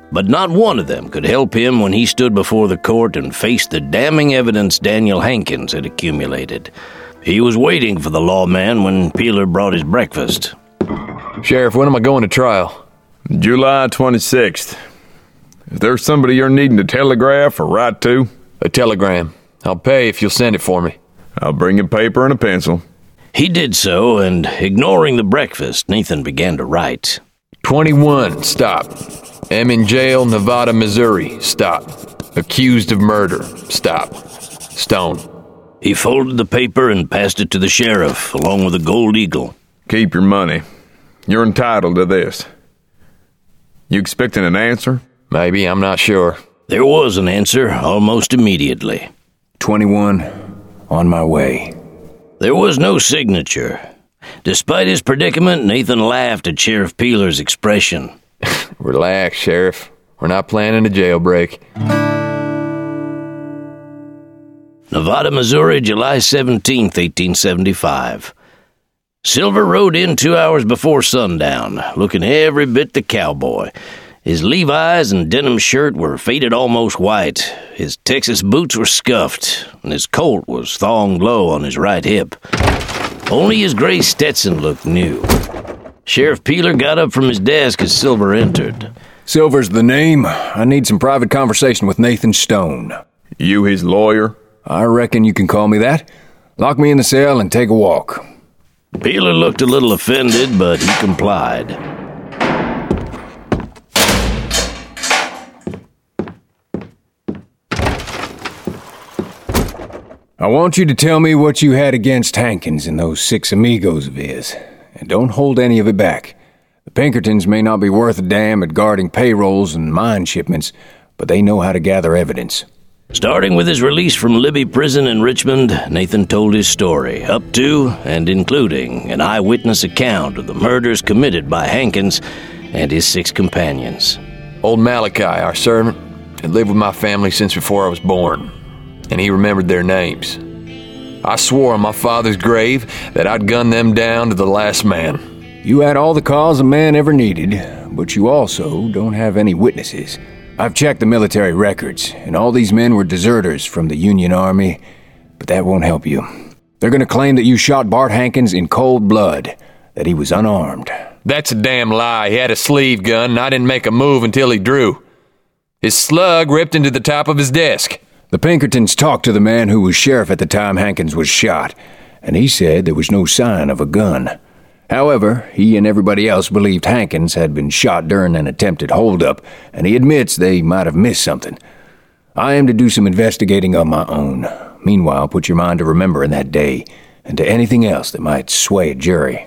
[SPEAKER 1] But not one of them could help him when he stood before the court and faced the damning evidence Daniel Hankins had accumulated. He was waiting for the lawman when Peeler brought his breakfast.
[SPEAKER 5] Sheriff, when am I going to trial?
[SPEAKER 15] July twenty-sixth. Is there somebody you're needing to telegraph or write to?
[SPEAKER 5] A telegram. I'll pay if you'll send it for me.
[SPEAKER 15] I'll bring a paper and a pencil.
[SPEAKER 1] He did so, and ignoring the breakfast, Nathan began to write.
[SPEAKER 5] twenty-one, stop. Am in jail, Nevada, Missouri, stop. Accused of murder, stop. Stone.
[SPEAKER 1] He folded the paper and passed it to the sheriff, along with a gold eagle.
[SPEAKER 15] Keep your money. You're entitled to this. You expecting an answer?
[SPEAKER 5] Maybe, I'm not sure.
[SPEAKER 1] There was an answer almost immediately.
[SPEAKER 8] twenty-one, on my way.
[SPEAKER 1] There was no signature. Despite his predicament, Nathan laughed at Sheriff Peeler's expression.
[SPEAKER 5] Relax, Sheriff. We're not planning a jailbreak.
[SPEAKER 1] Nevada, Missouri, July seventeenth, eighteen seventy-five. Silver rode in two hours before sundown, looking every bit the cowboy. His Levi's and denim shirt were faded almost white, his Texas boots were scuffed, and his colt was thonged low on his right hip. Only his gray Stetson looked new. Sheriff Peeler got up from his desk as Silver entered.
[SPEAKER 8] Silver's the name. I need some private conversation with Nathan Stone.
[SPEAKER 15] You his lawyer?
[SPEAKER 8] I reckon you can call me that. Lock me in the cell and take a walk.
[SPEAKER 1] Peeler looked a little offended, but he complied.
[SPEAKER 8] I want you to tell me what you had against Hankins and those six amigos of his, and don't hold any of it back. The Pinkertons may not be worth a damn at guarding payrolls and mine shipments, but they know how to gather evidence.
[SPEAKER 1] Starting with his release from Libby Prison in Richmond, Nathan told his story, up to and including an eyewitness account of the murders committed by Hankins and his six companions.
[SPEAKER 5] Old Malachi, our servant, had lived with my family since before I was born, and he remembered their names. I swore on my father's grave that I'd gun them down to the last man.
[SPEAKER 8] You had all the cause a man ever needed, but you also don't have any witnesses. I've checked the military records, and all these men were deserters from the Union Army, but that won't help you. They're going to claim that you shot Bart Hankins in cold blood, that he was unarmed.
[SPEAKER 5] That's a damn lie. He had a sleeve gun, and I didn't make a move until he drew. His slug ripped into the top of his desk.
[SPEAKER 8] The Pinkertons talked to the man who was sheriff at the time Hankins was shot, and he said there was no sign of a gun. However, he and everybody else believed Hankins had been shot during an attempted holdup, and he admits they might have missed something. I am to do some investigating on my own. Meanwhile, put your mind to remembering that day, and to anything else that might sway a jury.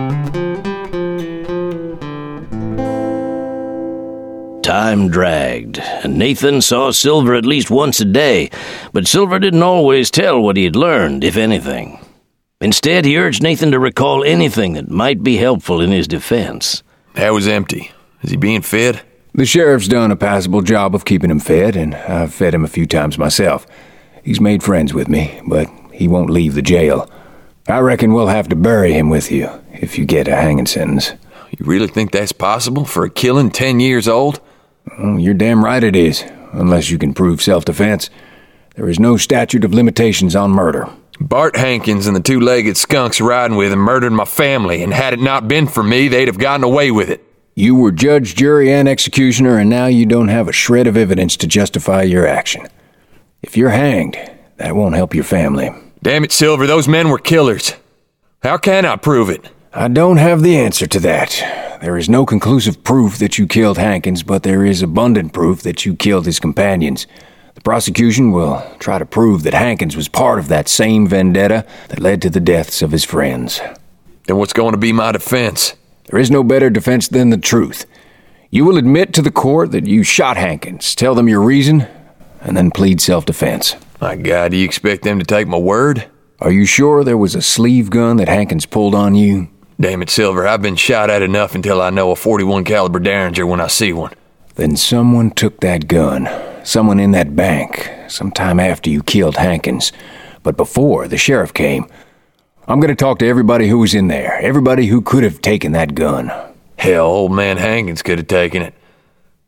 [SPEAKER 1] Time dragged, and Nathan saw Silver at least once a day, but Silver didn't always tell what he had learned, if anything. Instead, he urged Nathan to recall anything that might be helpful in his defense.
[SPEAKER 5] That was empty. Is he being fed?
[SPEAKER 8] The sheriff's done a passable job of keeping him fed, and I've fed him a few times myself. He's made friends with me, but he won't leave the jail. I reckon we'll have to bury him with you, if you get a hanging sentence.
[SPEAKER 5] You really think that's possible for a killing ten years old?
[SPEAKER 8] Oh, you're damn right it is, unless you can prove self-defense. There is no statute of limitations on murder.
[SPEAKER 5] Bart Hankins and the two-legged skunks riding with him murdered my family, and had it not been for me, they'd have gotten away with it.
[SPEAKER 8] You were judge, jury, and executioner, and now you don't have a shred of evidence to justify your action. If you're hanged, that won't help your family.
[SPEAKER 5] Damn it, Silver, those men were killers. How can I prove it?
[SPEAKER 8] I don't have the answer to that. There is no conclusive proof that you killed Hankins, but there is abundant proof that you killed his companions. The prosecution will try to prove that Hankins was part of that same vendetta that led to the deaths of his friends.
[SPEAKER 5] Then what's going to be my defense?
[SPEAKER 8] There is no better defense than the truth. You will admit to the court that you shot Hankins, tell them your reason, and then plead self-defense.
[SPEAKER 5] My God, do you expect them to take my word?
[SPEAKER 8] Are you sure there was a sleeve gun that Hankins pulled on you?
[SPEAKER 5] Damn it, Silver, I've been shot at enough until I know a forty-one caliber Derringer when I see one.
[SPEAKER 8] Then someone took that gun. Someone in that bank, sometime after you killed Hankins, but before the sheriff came. I'm going to talk to everybody who was in there, everybody who could have taken that gun.
[SPEAKER 5] Hell, old man Hankins could have taken it.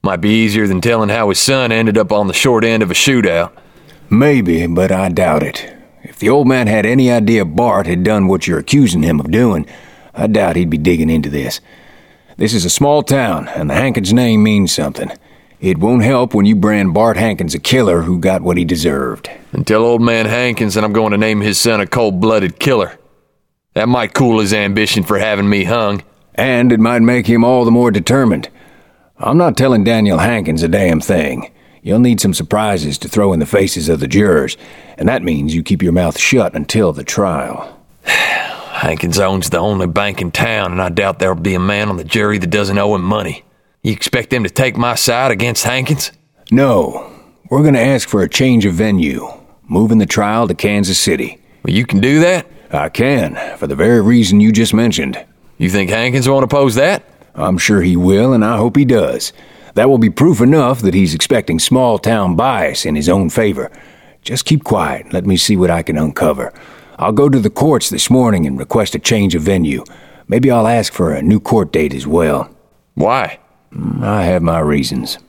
[SPEAKER 5] Might be easier than telling how his son ended up on the short end of a shootout.
[SPEAKER 8] Maybe, but I doubt it. If the old man had any idea Bart had done what you're accusing him of doing, I doubt he'd be digging into this. This is a small town, and the Hankins name means something. It won't help when you brand Bart Hankins a killer who got what he deserved.
[SPEAKER 5] And tell old man Hankins that I'm going to name his son a cold-blooded killer. That might cool his ambition for having me hung.
[SPEAKER 8] And it might make him all the more determined. I'm not telling Daniel Hankins a damn thing. You'll need some surprises to throw in the faces of the jurors, and that means you keep your mouth shut until the trial.
[SPEAKER 5] Hankins owns the only bank in town, and I doubt there'll be a man on the jury that doesn't owe him money. You expect them to take my side against Hankins?
[SPEAKER 8] No. We're going to ask for a change of venue, moving the trial to Kansas City.
[SPEAKER 5] Well, you can do that?
[SPEAKER 8] I can, for the very reason you just mentioned.
[SPEAKER 5] You think Hankins won't oppose that?
[SPEAKER 8] I'm sure he will, and I hope he does. That will be proof enough that he's expecting small-town bias in his own favor. Just keep quiet and let me see what I can uncover. I'll go to the courts this morning and request a change of venue. Maybe I'll ask for a new court date as well.
[SPEAKER 5] Why?
[SPEAKER 8] I have my reasons.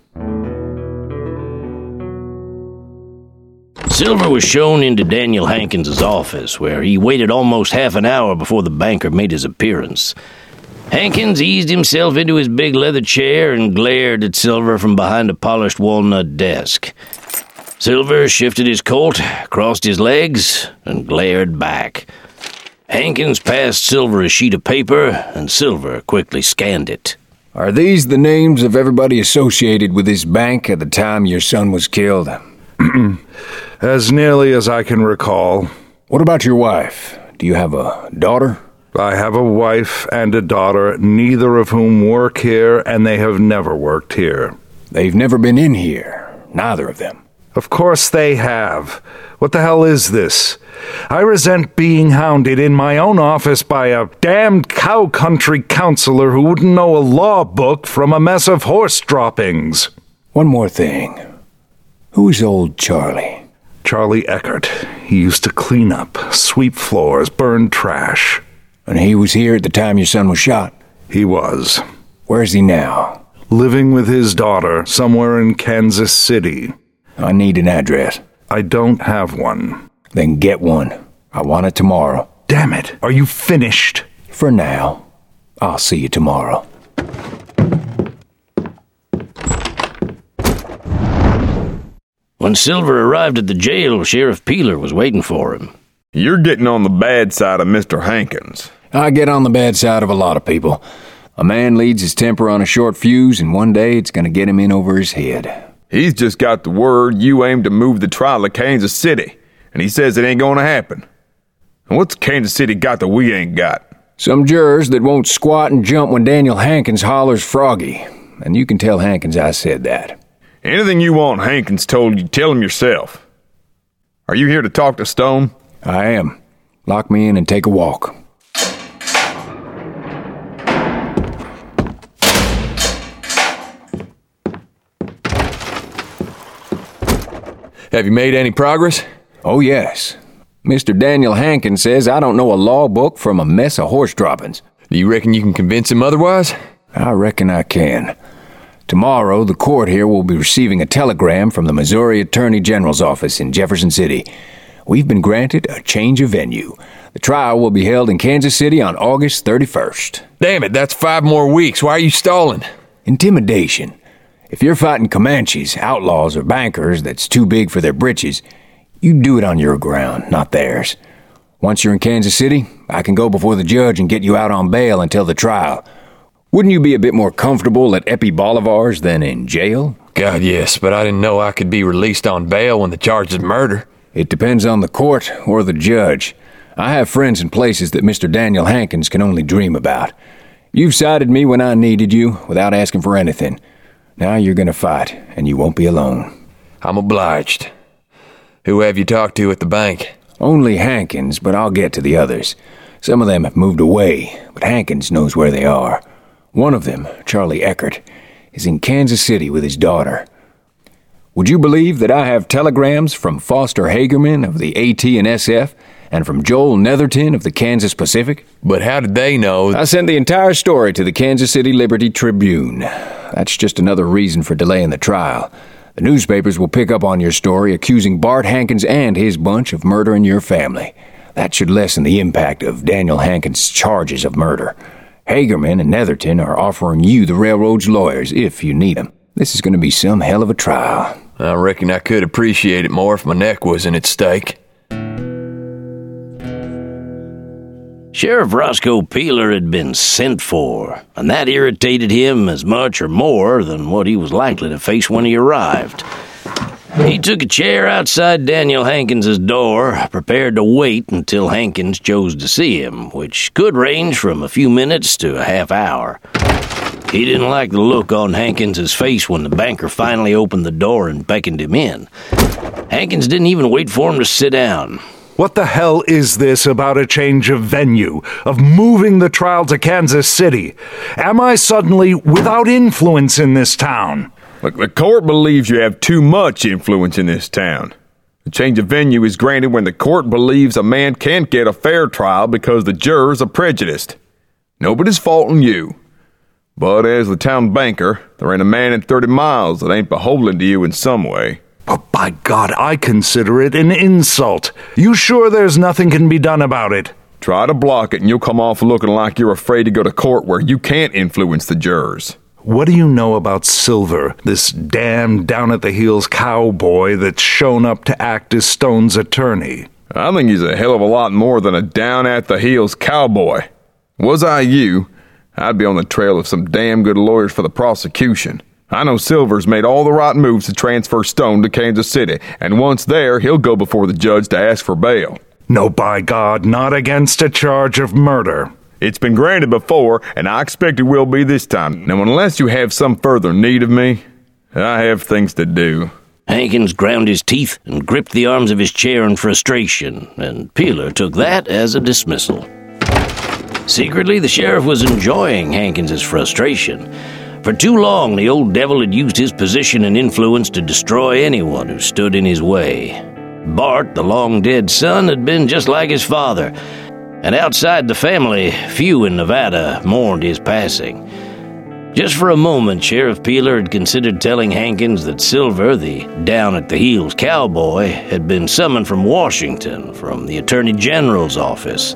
[SPEAKER 1] Silver was shown into Daniel Hankins' office, where he waited almost half an hour before the banker made his appearance. Hankins eased himself into his big leather chair and glared at Silver from behind a polished walnut desk. Silver shifted his coat, crossed his legs, and glared back. Hankins passed Silver a sheet of paper, and Silver quickly scanned it.
[SPEAKER 8] Are these the names of everybody associated with this bank at the time your son was killed?
[SPEAKER 17] As nearly as I can recall.
[SPEAKER 8] What about your wife? Do you have a daughter?
[SPEAKER 17] I have a wife and a daughter, neither of whom work here, and they have never worked here.
[SPEAKER 8] They've never been in here, neither of them.
[SPEAKER 17] Of course they have. What the hell is this? I resent being hounded in my own office by a damned cow country counselor who wouldn't know a law book from a mess of horse droppings.
[SPEAKER 8] One more thing. Who's old Charlie?
[SPEAKER 17] Charlie Eckert. He used to clean up, sweep floors, burn trash.
[SPEAKER 8] And he was here at the time your son was shot?
[SPEAKER 17] He was.
[SPEAKER 8] Where's he now?
[SPEAKER 17] Living with his daughter, somewhere in Kansas City.
[SPEAKER 8] I need an address.
[SPEAKER 17] I don't have one.
[SPEAKER 8] Then get one. I want it tomorrow.
[SPEAKER 17] Damn it. Are you finished?
[SPEAKER 8] For now. I'll see you tomorrow.
[SPEAKER 1] When Silver arrived at the jail, Sheriff Peeler was waiting for him.
[SPEAKER 15] You're getting on the bad side of Mister Hankins.
[SPEAKER 8] I get on the bad side of a lot of people. A man leads his temper on a short fuse, and one day it's going to get him in over his head.
[SPEAKER 15] He's just got the word you aim to move the trial to Kansas City, and he says it ain't going to happen. And what's Kansas City got that we ain't got?
[SPEAKER 8] Some jurors that won't squat and jump when Daniel Hankins hollers Froggy, and you can tell Hankins I said that.
[SPEAKER 15] Anything you want Hankins told you, tell him yourself. Are you here to talk to Stone?
[SPEAKER 8] I am. Lock me in and take a walk.
[SPEAKER 5] Have you made any progress?
[SPEAKER 8] Oh, yes. Mister Daniel Hankins says I don't know a law book from a mess of horse droppings.
[SPEAKER 5] Do you reckon you can convince him otherwise?
[SPEAKER 8] I reckon I can. Tomorrow, the court here will be receiving a telegram from the Missouri Attorney General's office in Jefferson City. We've been granted a change of venue. The trial will be held in Kansas City on August thirty-first.
[SPEAKER 5] Damn it, that's five more weeks. Why are you stalling?
[SPEAKER 8] Intimidation. If you're fighting Comanches, outlaws, or bankers that's too big for their britches, you do it on your ground, not theirs. Once you're in Kansas City, I can go before the judge and get you out on bail until the trial. Wouldn't you be a bit more comfortable at Epi Bolivar's than in jail?
[SPEAKER 5] God, yes, but I didn't know I could be released on bail when the charge is murder.
[SPEAKER 8] It depends on the court or the judge. I have friends in places that Mister Daniel Hankins can only dream about. You've sided me when I needed you without asking for anything. Now you're gonna fight, and you won't be alone.
[SPEAKER 5] I'm obliged. Who have you talked to at the bank?
[SPEAKER 8] Only Hankins, but I'll get to the others. Some of them have moved away, but Hankins knows where they are. One of them, Charlie Eckert, is in Kansas City with his daughter. Would you believe that I have telegrams from Foster Hagerman of the A T and S F and from Joel Netherton of the Kansas Pacific?
[SPEAKER 5] But how did they know?
[SPEAKER 8] I sent the entire story to the Kansas City Liberty Tribune. That's just another reason for delaying the trial. The newspapers will pick up on your story accusing Bart Hankins and his bunch of murdering your family. That should lessen the impact of Daniel Hankins' charges of murder. Hagerman and Netherton are offering you the railroad's lawyers if you need them. This is going to be some hell of a trial.
[SPEAKER 5] I reckon I could appreciate it more if my neck wasn't at stake.
[SPEAKER 1] Sheriff Roscoe Peeler had been sent for, and that irritated him as much or more than what he was likely to face when he arrived. He took a chair outside Daniel Hankins's door, prepared to wait until Hankins chose to see him, which could range from a few minutes to a half hour. He didn't like the look on Hankins's face when the banker finally opened the door and beckoned him in. Hankins didn't even wait for him to sit down.
[SPEAKER 17] What the hell is this about a change of venue, of moving the trial to Kansas City? Am I suddenly without influence in this town?
[SPEAKER 15] Look, the court believes you have too much influence in this town. The change of venue is granted when the court believes a man can't get a fair trial because the jurors are prejudiced. Nobody's faulting you. But as the town banker, there ain't a man in thirty miles that ain't beholden to you in some way.
[SPEAKER 17] But by God, I consider it an insult. You sure there's nothing can be done about it?
[SPEAKER 15] Try to block it and you'll come off looking like you're afraid to go to court where you can't influence the jurors.
[SPEAKER 17] What do you know about Silver, this damn down-at-the-heels cowboy that's shown up to act as Stone's attorney?
[SPEAKER 15] I think he's a hell of a lot more than a down-at-the-heels cowboy. Was I you, I'd be on the trail of some damn good lawyers for the prosecution. I know Silver's made all the right moves to transfer Stone to Kansas City, and once there, he'll go before the judge to ask for bail.
[SPEAKER 17] No, by God, not against a charge of murder.
[SPEAKER 15] It's been granted before, and I expect it will be this time. Now, unless you have some further need of me, I have things to do.
[SPEAKER 1] Hankins ground his teeth and gripped the arms of his chair in frustration, and Peeler took that as a dismissal. Secretly, the sheriff was enjoying Hankins's frustration. For too long, the old devil had used his position and influence to destroy anyone who stood in his way. Bart, the long-dead son, had been just like his father, and outside the family, few in Nevada mourned his passing. Just for a moment, Sheriff Peeler had considered telling Hankins that Silver, the down-at-the-heels cowboy, had been summoned from Washington, from the Attorney General's office.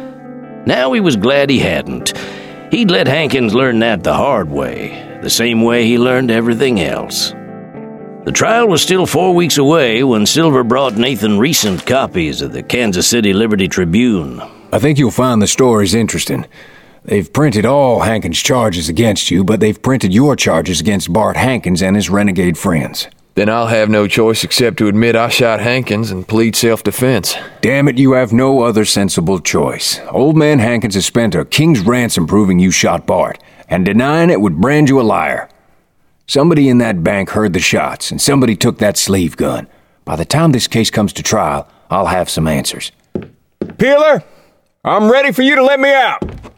[SPEAKER 1] Now he was glad he hadn't. He'd let Hankins learn that the hard way, the same way he learned everything else. The trial was still four weeks away when Silver brought Nathan recent copies of the Kansas City Liberty Tribune.
[SPEAKER 8] I think you'll find the stories interesting. They've printed all Hankins' charges against you, but they've printed your charges against Bart Hankins and his renegade friends.
[SPEAKER 5] Then I'll have no choice except to admit I shot Hankins and plead self-defense.
[SPEAKER 8] Damn it, you have no other sensible choice. Old man Hankins has spent a king's ransom proving you shot Bart, and denying it would brand you a liar. Somebody in that bank heard the shots, and somebody took that sleeve gun. By the time this case comes to trial, I'll have some answers.
[SPEAKER 18] Peeler, I'm ready for you to let me out.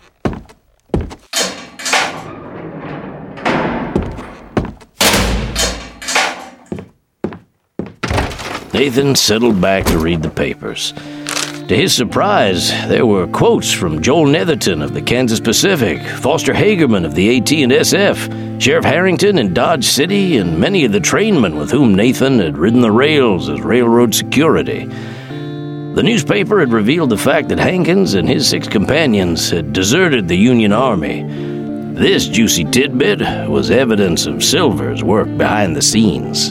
[SPEAKER 1] Nathan settled back to read the papers. To his surprise, there were quotes from Joel Netherton of the Kansas Pacific, Foster Hagerman of the A T and S F, Sheriff Harrington in Dodge City, and many of the trainmen with whom Nathan had ridden the rails as railroad security. The newspaper had revealed the fact that Hankins and his six companions had deserted the Union Army. This juicy tidbit was evidence of Silver's work behind the scenes.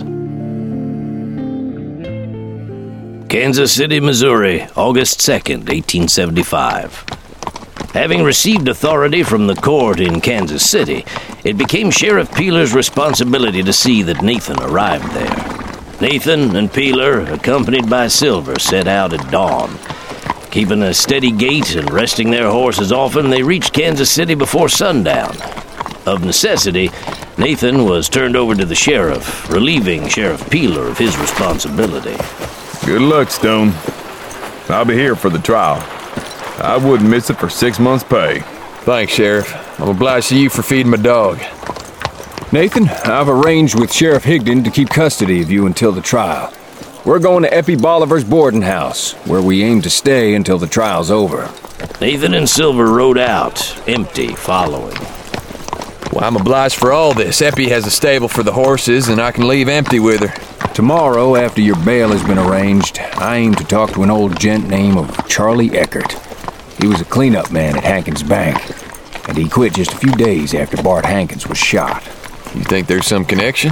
[SPEAKER 1] Kansas City, Missouri, August second, eighteen seventy-five. Having received authority from the court in Kansas City, it became Sheriff Peeler's responsibility to see that Nathan arrived there. Nathan and Peeler, accompanied by Silver, set out at dawn. Keeping a steady gait and resting their horses often, they reached Kansas City before sundown. Of necessity, Nathan was turned over to the sheriff, relieving Sheriff Peeler of his responsibility.
[SPEAKER 15] Good luck, Stone. I'll be here for the trial. I wouldn't miss it for six months' pay.
[SPEAKER 5] Thanks, Sheriff. I'm obliged to you for feeding my dog.
[SPEAKER 8] Nathan, I've arranged with Sheriff Higdon to keep custody of you until the trial. We're going to Eppie Bolivar's boarding house, where we aim to stay until the trial's over.
[SPEAKER 1] Nathan and Silver rode out, empty following.
[SPEAKER 5] Well, I'm obliged for all this. Eppie has a stable for the horses, and I can leave empty with her.
[SPEAKER 8] Tomorrow, after your bail has been arranged, I aim to talk to an old gent named of Charlie Eckert. He was a cleanup man at Hankins Bank, and he quit just a few days after Bart Hankins was shot.
[SPEAKER 5] You think there's some connection?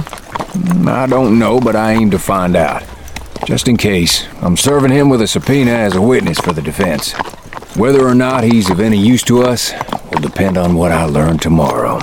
[SPEAKER 8] I don't know, but I aim to find out. Just in case, I'm serving him with a subpoena as a witness for the defense. Whether or not he's of any use to us will depend on what I learn tomorrow.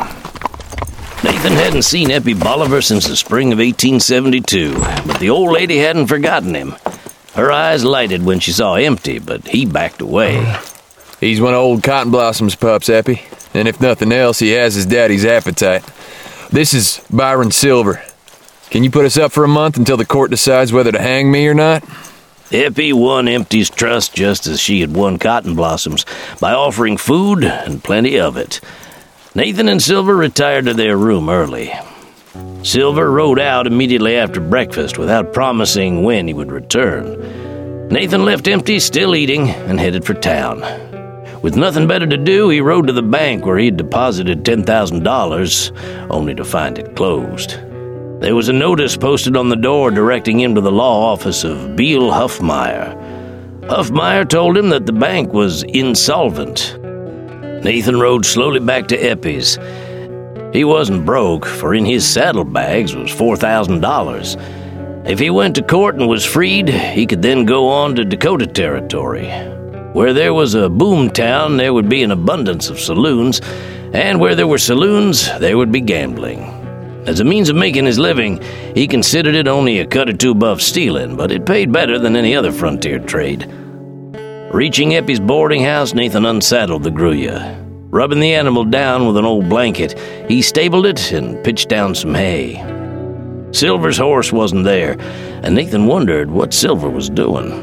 [SPEAKER 1] Nathan hadn't seen Eppie Bolivar since the spring of eighteen seventy-two, but the old lady hadn't forgotten him. Her eyes lighted when she saw Empty, but he backed away.
[SPEAKER 5] He's one of old Cotton Blossom's pups, Eppie, and if nothing else, he has his daddy's appetite. This is Byron Silver. Can you put us up for a month until the court decides whether to hang me or not?
[SPEAKER 1] Eppie won Empty's trust just as she had won Cotton Blossom's, by offering food and plenty of it. Nathan and Silver retired to their room early. Silver rode out immediately after breakfast without promising when he would return. Nathan left Empty still eating and headed for town. With nothing better to do, he rode to the bank where he had deposited ten thousand dollars, only to find it closed. There was a notice posted on the door directing him to the law office of Beal Huffmeyer. Huffmeyer told him that the bank was insolvent. Nathan rode slowly back to Eppie's. He wasn't broke, for in his saddlebags was four thousand dollars. If he went to court and was freed, he could then go on to Dakota Territory. Where there was a boom town, there would be an abundance of saloons, and where there were saloons, there would be gambling. As a means of making his living, he considered it only a cut or two above stealing, but it paid better than any other frontier trade. Reaching Eppie's boarding house, Nathan unsaddled the Gruya. Rubbing the animal down with an old blanket, he stabled it and pitched down some hay. Silver's horse wasn't there, and Nathan wondered what Silver was doing.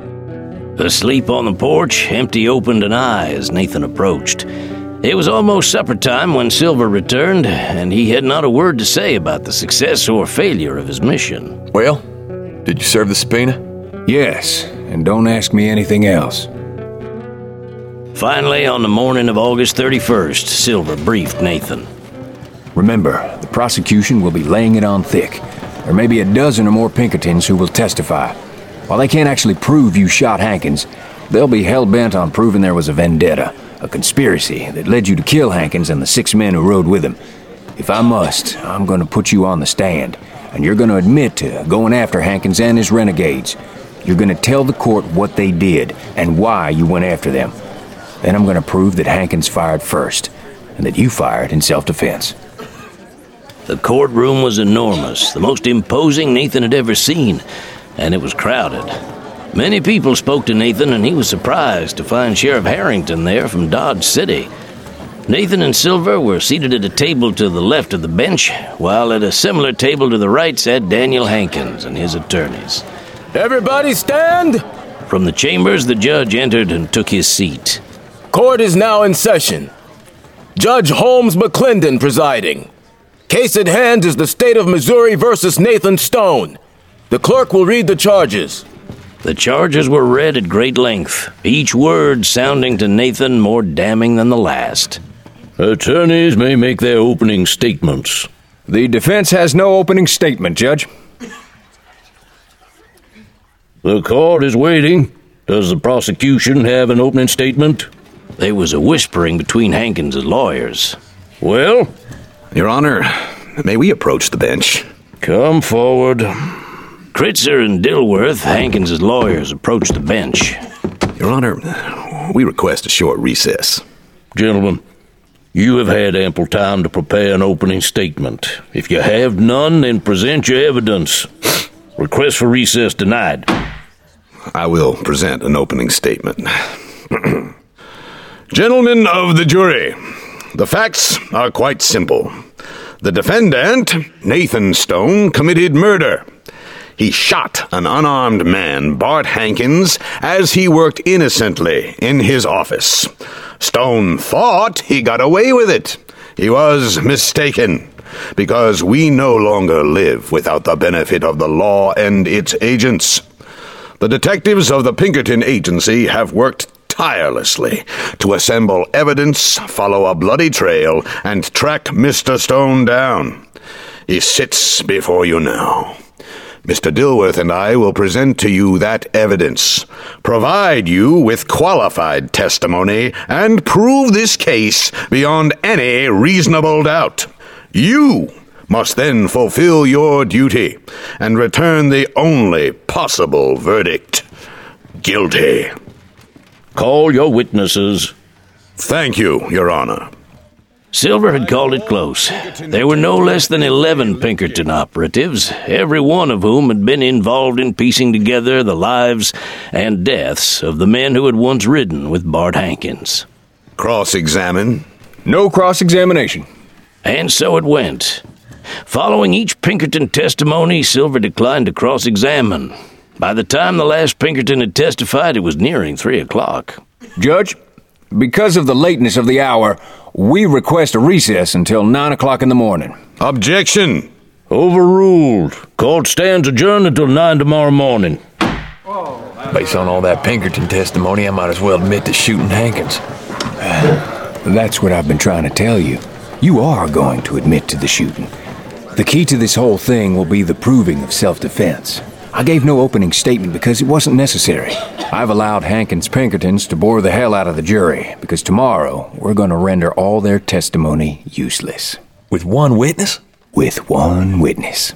[SPEAKER 1] Asleep on the porch, Empty opened an eye as Nathan approached. It was almost supper time when Silver returned, and he had not a word to say about the success or failure of his mission.
[SPEAKER 5] Well, did you serve the subpoena?
[SPEAKER 8] Yes, and don't ask me anything else.
[SPEAKER 1] Finally, on the morning of August thirty-first, Silver briefed Nathan.
[SPEAKER 8] Remember, the prosecution will be laying it on thick. There may be a dozen or more Pinkertons who will testify. While they can't actually prove you shot Hankins, they'll be hell-bent on proving there was a vendetta, a conspiracy that led you to kill Hankins and the six men who rode with him. If I must, I'm going to put you on the stand, and you're going to admit to going after Hankins and his renegades. You're going to tell the court what they did and why you went after them. Then I'm going to prove that Hankins fired first, and that you fired in self-defense.
[SPEAKER 1] The courtroom was enormous, the most imposing Nathan had ever seen, and it was crowded. Many people spoke to Nathan, and he was surprised to find Sheriff Harrington there from Dodge City. Nathan and Silver were seated at a table to the left of the bench, while at a similar table to the right sat Daniel Hankins and his attorneys.
[SPEAKER 19] Everybody stand!
[SPEAKER 1] From the chambers, the judge entered and took his seat.
[SPEAKER 19] Court is now in session. Judge Holmes McClendon presiding. Case at hand is the state of Missouri versus Nathan Stone. The clerk will read the charges.
[SPEAKER 1] The charges were read at great length, each word sounding to Nathan more damning than the last.
[SPEAKER 20] Attorneys may make their opening statements.
[SPEAKER 8] The defense has no opening statement, Judge.
[SPEAKER 20] The court is waiting. Does the prosecution have an opening statement?
[SPEAKER 1] There was a whispering between Hankins' lawyers.
[SPEAKER 20] Well?
[SPEAKER 21] Your Honor, may we approach the bench?
[SPEAKER 20] Come forward.
[SPEAKER 1] Kritzer and Dilworth, Hankins' lawyers, approached the bench.
[SPEAKER 21] Your Honor, we request a short recess.
[SPEAKER 20] Gentlemen, you have had ample time to prepare an opening statement. If you have none, then present your evidence. Request for recess denied.
[SPEAKER 21] I will present an opening statement. Gentlemen of the jury, the facts are quite simple. The defendant, Nathan Stone, committed murder. He shot an unarmed man, Bart Hankins, as he worked innocently in his office. Stone thought he got away with it. He was mistaken, because we no longer live without the benefit of the law and its agents. The detectives of the Pinkerton Agency have worked tirelessly to assemble evidence, follow a bloody trail, and track Mister Stone down. He sits before you now. Mister Dilworth and I will present to you that evidence, provide you with qualified testimony, and prove this case beyond any reasonable doubt. You must then fulfill your duty and return the only possible verdict. Guilty.
[SPEAKER 20] Call your witnesses.
[SPEAKER 21] Thank you, Your Honor.
[SPEAKER 1] Silver had called it close. There were no less than eleven Pinkerton operatives, every one of whom had been involved in piecing together the lives and deaths of the men who had once ridden with Bart Hankins.
[SPEAKER 21] Cross-examine?
[SPEAKER 18] No cross-examination.
[SPEAKER 1] And so it went. Following each Pinkerton testimony, Silver declined to cross-examine. By the time the last Pinkerton had testified, it was nearing three o'clock.
[SPEAKER 18] Judge, because of the lateness of the hour, we request a recess until nine o'clock in the morning.
[SPEAKER 21] Objection!
[SPEAKER 20] Overruled. Court stands adjourned until nine tomorrow morning.
[SPEAKER 5] Based on all that Pinkerton testimony, I might as well admit to shooting Hankins.
[SPEAKER 8] That's what I've been trying to tell you. You are going to admit to the shooting. The key to this whole thing will be the proving of self-defense. I gave no opening statement because it wasn't necessary. I've allowed Hankins Pinkertons to bore the hell out of the jury, because tomorrow we're going to render all their testimony useless.
[SPEAKER 5] With one witness?
[SPEAKER 8] With one witness.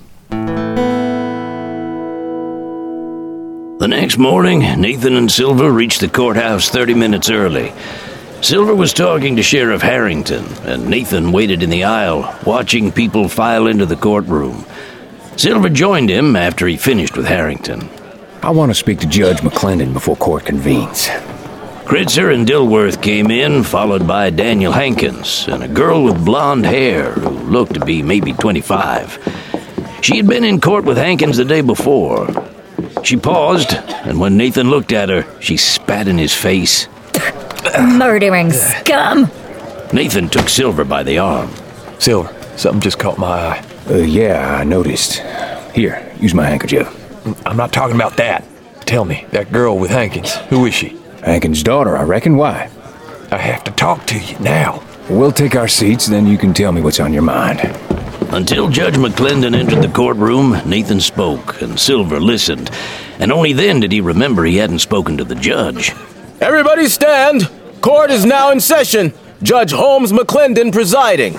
[SPEAKER 1] The next morning, Nathan and Silver reached the courthouse thirty minutes early. Silver was talking to Sheriff Harrington, and Nathan waited in the aisle, watching people file into the courtroom. Silver joined him after he finished with Harrington.
[SPEAKER 8] I want to speak to Judge McClendon before court convenes.
[SPEAKER 1] Kritzer and Dilworth came in, followed by Daniel Hankins and a girl with blonde hair who looked to be maybe twenty-five. She had been in court with Hankins the day before. She paused, and when Nathan looked at her, she spat in his face.
[SPEAKER 3] Murdering scum!
[SPEAKER 1] Nathan took Silver by the arm.
[SPEAKER 5] Silver, something just caught my eye.
[SPEAKER 8] Uh, yeah, I noticed. Here, use my handkerchief.
[SPEAKER 5] I'm not talking about that. Tell me, that girl with Hankins, who is she?
[SPEAKER 8] Hankins' daughter, I reckon. Why?
[SPEAKER 5] I have to talk to you now.
[SPEAKER 8] We'll take our seats, then you can tell me what's on your mind.
[SPEAKER 1] Until Judge McClendon entered the courtroom, Nathan spoke, and Silver listened. And only then did he remember he hadn't spoken to the judge.
[SPEAKER 19] Everybody stand! Court is now in session. Judge Holmes McClendon presiding.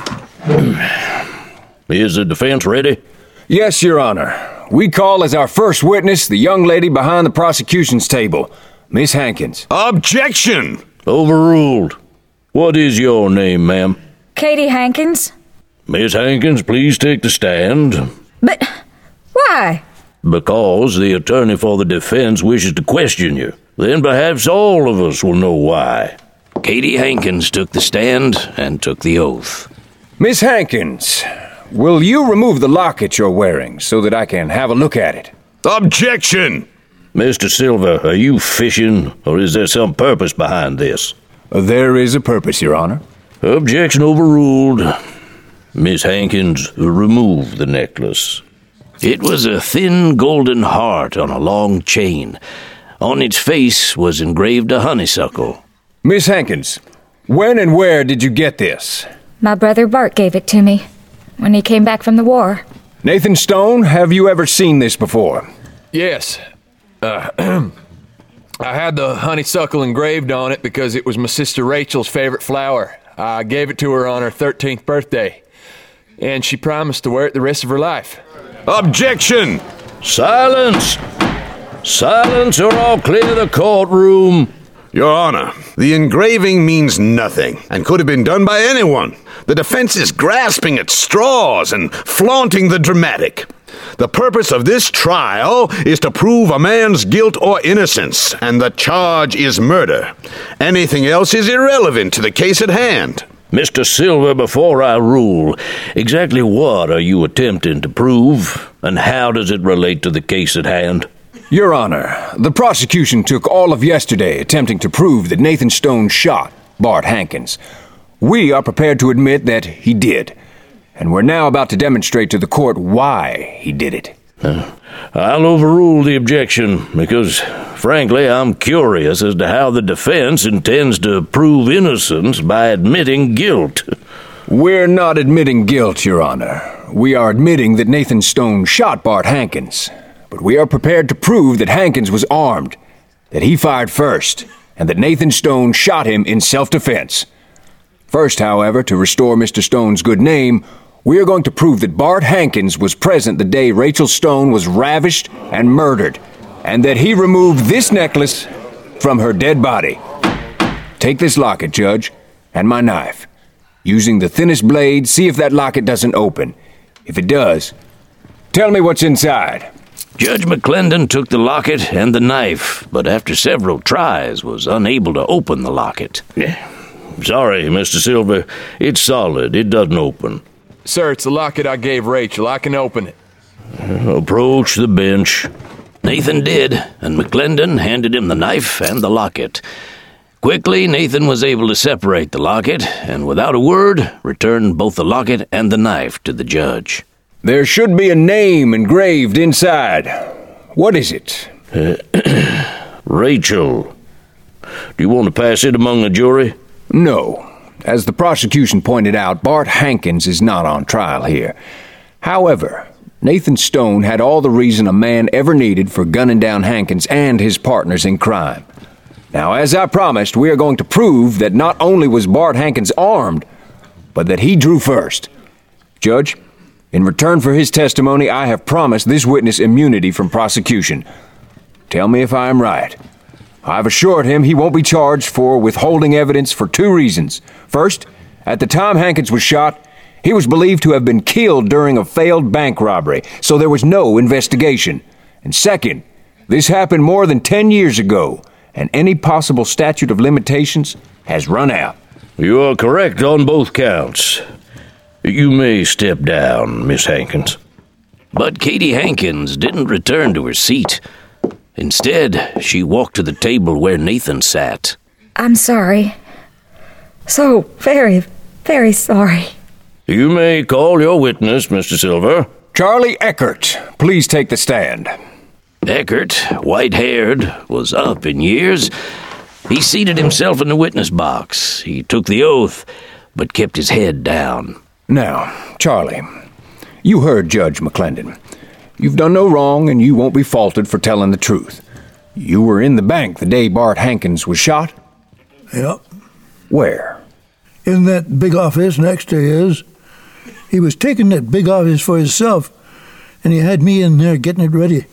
[SPEAKER 20] Is the defense ready?
[SPEAKER 18] Yes, Your Honor. We call as our first witness the young lady behind the prosecution's table, Miss Hankins.
[SPEAKER 21] Objection!
[SPEAKER 20] Overruled. What is your name, ma'am?
[SPEAKER 3] Katie Hankins.
[SPEAKER 20] Miss Hankins, please take the stand.
[SPEAKER 3] But why?
[SPEAKER 20] Because the attorney for the defense wishes to question you. Then perhaps all of us will know why.
[SPEAKER 1] Katie Hankins took the stand and took the oath.
[SPEAKER 18] Miss Hankins, will you remove the locket you're wearing so that I can have a look at it?
[SPEAKER 21] Objection!
[SPEAKER 20] Mister Silver, are you fishing, or is there some purpose behind this?
[SPEAKER 8] There is a purpose, Your Honor.
[SPEAKER 20] Objection overruled. Miss Hankins, remove the necklace.
[SPEAKER 1] It was a thin golden heart on a long chain. On its face was engraved a honeysuckle.
[SPEAKER 18] Miss Hankins, when and where did you get this?
[SPEAKER 3] My brother Bart gave it to me when he came back from the war.
[SPEAKER 18] Nathan Stone, have you ever seen this before?
[SPEAKER 5] Yes. Uh, I had the honeysuckle engraved on it because it was my sister Rachel's favorite flower. I gave it to her on her thirteenth birthday, and she promised to wear it the rest of her life.
[SPEAKER 21] Objection!
[SPEAKER 20] Silence! Silence, or I'll clear the courtroom.
[SPEAKER 21] Your Honor, the engraving means nothing and could have been done by anyone. The defense is grasping at straws and flaunting the dramatic. The purpose of this trial is to prove a man's guilt or innocence, and the charge is murder. Anything else is irrelevant to the case at hand.
[SPEAKER 20] Mister Silver, before I rule, exactly what are you attempting to prove, and how does it relate to the case at hand?
[SPEAKER 18] Your Honor, the prosecution took all of yesterday attempting to prove that Nathan Stone shot Bart Hankins. We are prepared to admit that he did, and we're now about to demonstrate to the court why he did it.
[SPEAKER 20] Uh, I'll overrule the objection because, frankly, I'm curious as to how the defense intends to prove innocence by admitting guilt.
[SPEAKER 18] We're not admitting guilt, Your Honor. We are admitting that Nathan Stone shot Bart Hankins. But we are prepared to prove that Hankins was armed, that he fired first, and that Nathan Stone shot him in self-defense. First, however, to restore Mister Stone's good name, we are going to prove that Bart Hankins was present the day Rachel Stone was ravished and murdered, and that he removed this necklace from her dead body. Take this locket, Judge, and my knife. Using the thinnest blade, see if that locket doesn't open. If it does, tell me what's inside.
[SPEAKER 20] Judge McClendon took the locket and the knife, but after several tries was unable to open the locket. Sorry, Mister Silver. It's solid. It doesn't open.
[SPEAKER 5] Sir, it's the locket I gave Rachel. I can open it.
[SPEAKER 20] Approach the bench. Nathan did, and McClendon handed him the knife and the locket. Quickly, Nathan was able to separate the locket, and without a word, returned both the locket and the knife to the judge.
[SPEAKER 18] There should be a name engraved inside. What is it?
[SPEAKER 20] Uh, Rachel. Do you want to pass it among the jury?
[SPEAKER 18] No. As the prosecution pointed out, Bart Hankins is not on trial here. However, Nathan Stone had all the reason a man ever needed for gunning down Hankins and his partners in crime. Now, as I promised, we are going to prove that not only was Bart Hankins armed, but that he drew first. Judge, in return for his testimony, I have promised this witness immunity from prosecution. Tell me if I am right. I've assured him he won't be charged for withholding evidence for two reasons. First, at the time Hankins was shot, he was believed to have been killed during a failed bank robbery, so there was no investigation. And second, this happened more than ten years ago, and any possible statute of limitations has run out.
[SPEAKER 20] You are correct on both counts. You may step down, Miss Hankins. But Katie Hankins didn't return to her seat. Instead, she walked to the table where Nathan sat.
[SPEAKER 3] I'm sorry. So very, very sorry.
[SPEAKER 20] You may call your witness, Mister Silver.
[SPEAKER 18] Charlie Eckert, please take the stand.
[SPEAKER 20] Eckert, white-haired, was up in years. He seated himself in the witness box. He took the oath, but kept his head down.
[SPEAKER 18] Now, Charlie, you heard Judge McClendon. You've done no wrong, and you won't be faulted for telling the truth. You were in the bank the day Bart Hankins was shot?
[SPEAKER 2] Yep.
[SPEAKER 18] Where?
[SPEAKER 2] In that big office next to his. He was taking that big office for himself, and he had me in there getting it ready.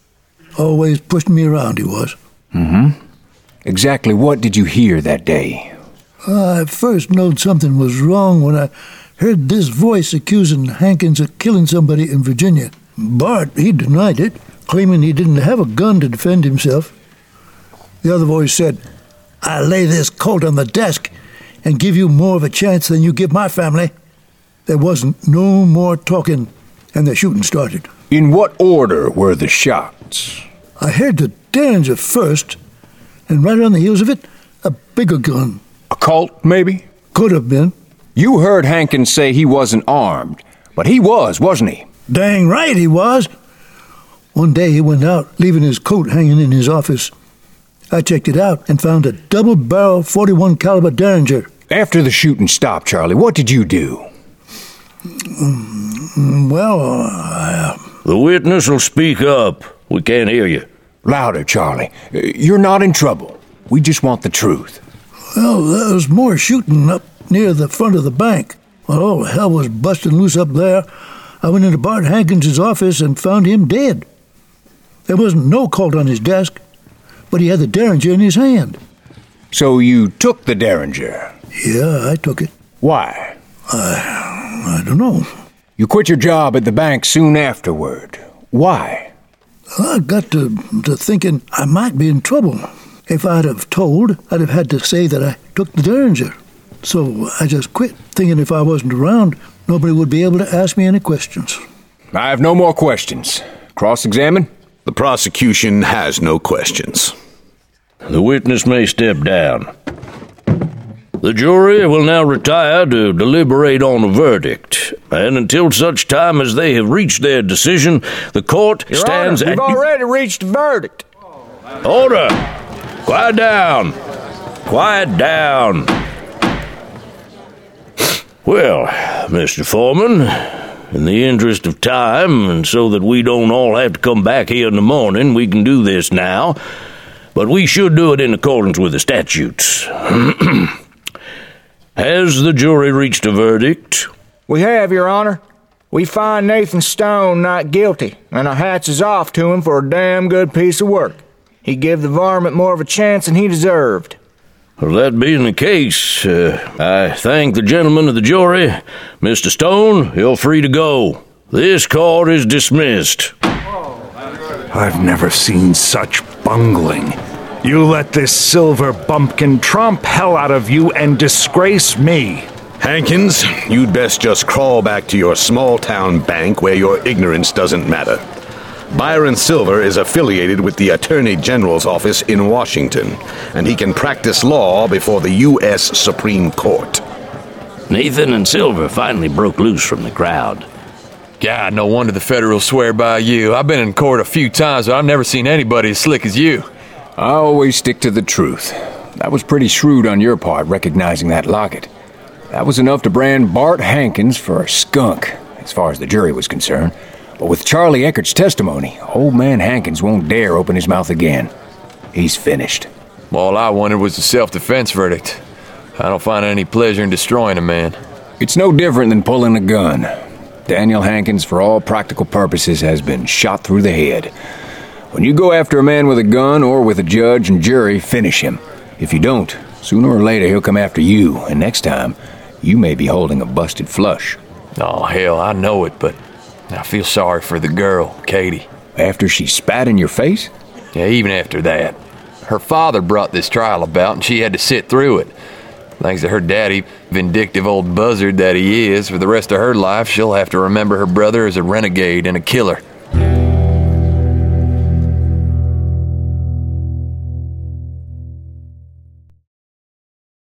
[SPEAKER 2] Always pushing me around, he was.
[SPEAKER 18] Mm-hmm. Exactly what did you hear that day?
[SPEAKER 2] Uh, I first knowed something was wrong when I heard this voice accusing Hankins of killing somebody in Virginia. Bart, he denied it, claiming he didn't have a gun to defend himself. The other voice said, "I lay this Colt on the desk and give you more of a chance than you give my family." There wasn't no more talking, and the shooting started.
[SPEAKER 18] In what order were the shots?
[SPEAKER 2] I heard the Derringer first, and right on the heels of it, a bigger gun.
[SPEAKER 18] A Colt, maybe?
[SPEAKER 2] Could have been.
[SPEAKER 18] You heard Hankins say he wasn't armed, but he was, wasn't he?
[SPEAKER 2] Dang right he was. One day he went out, leaving his coat hanging in his office. I checked it out and found a double-barrel forty-one caliber Derringer.
[SPEAKER 18] After the shooting stopped, Charlie, what did you do?
[SPEAKER 2] Mm, well, uh...
[SPEAKER 20] The witness will speak up. We can't hear you.
[SPEAKER 18] Louder, Charlie. You're not in trouble. We just want the truth.
[SPEAKER 2] Well, there was more shooting up near the front of the bank. While all hell was busting loose up there, I went into Bart Hankins' office and found him dead. There wasn't no Colt on his desk, but he had the Derringer in his hand.
[SPEAKER 18] So you took the Derringer?
[SPEAKER 2] Yeah, I took it.
[SPEAKER 18] Why?
[SPEAKER 2] I, I don't know.
[SPEAKER 18] You quit your job at the bank soon afterward. Why?
[SPEAKER 2] I got to, to thinking I might be in trouble. If I'd have told, I'd have had to say that I took the Derringer. So I just quit, thinking if I wasn't around, nobody would be able to ask me any questions.
[SPEAKER 18] I have no more questions. Cross-examine?
[SPEAKER 21] The prosecution has no questions.
[SPEAKER 20] The witness may step down.
[SPEAKER 1] The jury will now retire to deliberate on a verdict, and until such time as they have reached their decision, the court
[SPEAKER 16] Your
[SPEAKER 1] stands
[SPEAKER 16] Honor, we've
[SPEAKER 1] at...
[SPEAKER 16] already reached a verdict.
[SPEAKER 1] Order! Quiet down! Quiet down! Well, Mister Foreman, in the interest of time, and so that we don't all have to come back here in the morning, we can do this now, but we should do it in accordance with the statutes. Has the jury reached a verdict?
[SPEAKER 16] We have, Your Honor. We find Nathan Stone not guilty, and our hats is off to him for a damn good piece of work. He gave the varmint more of a chance than he deserved.
[SPEAKER 1] Well, that being the case, uh, I thank the gentlemen of the jury. Mister Stone, you're free to go. This court is dismissed.
[SPEAKER 17] I've never seen such bungling. You let this silver bumpkin tromp hell out of you and disgrace me.
[SPEAKER 21] Hankins, you'd best just crawl back to your small-town bank where your ignorance doesn't matter. Byron Silver is affiliated with the Attorney General's office in Washington, and he can practice law before the U S Supreme Court.
[SPEAKER 1] Nathan and Silver finally broke loose from the crowd.
[SPEAKER 5] God, no wonder the federals swear by you. I've been in court a few times, but I've never seen anybody as slick as you.
[SPEAKER 8] I always stick to the truth. That was pretty shrewd on your part, recognizing that locket. That was enough to brand Bart Hankins for a skunk, as far as the jury was concerned. But with Charlie Eckert's testimony, old man Hankins won't dare open his mouth again. He's finished.
[SPEAKER 5] All I wanted was a self-defense verdict. I don't find any pleasure in destroying a man.
[SPEAKER 8] It's no different than pulling a gun. Daniel Hankins, for all practical purposes, has been shot through the head. When you go after a man with a gun or with a judge and jury, finish him. If you don't, sooner or later he'll come after you, and next time, you may be holding a busted flush.
[SPEAKER 5] Oh, hell, I know it, but I feel sorry for the girl, Katie.
[SPEAKER 8] After she spat in your face?
[SPEAKER 5] Yeah, even after that. Her father brought this trial about, and she had to sit through it. Thanks to her daddy, vindictive old buzzard that he is, for the rest of her life, she'll have to remember her brother as a renegade and a killer.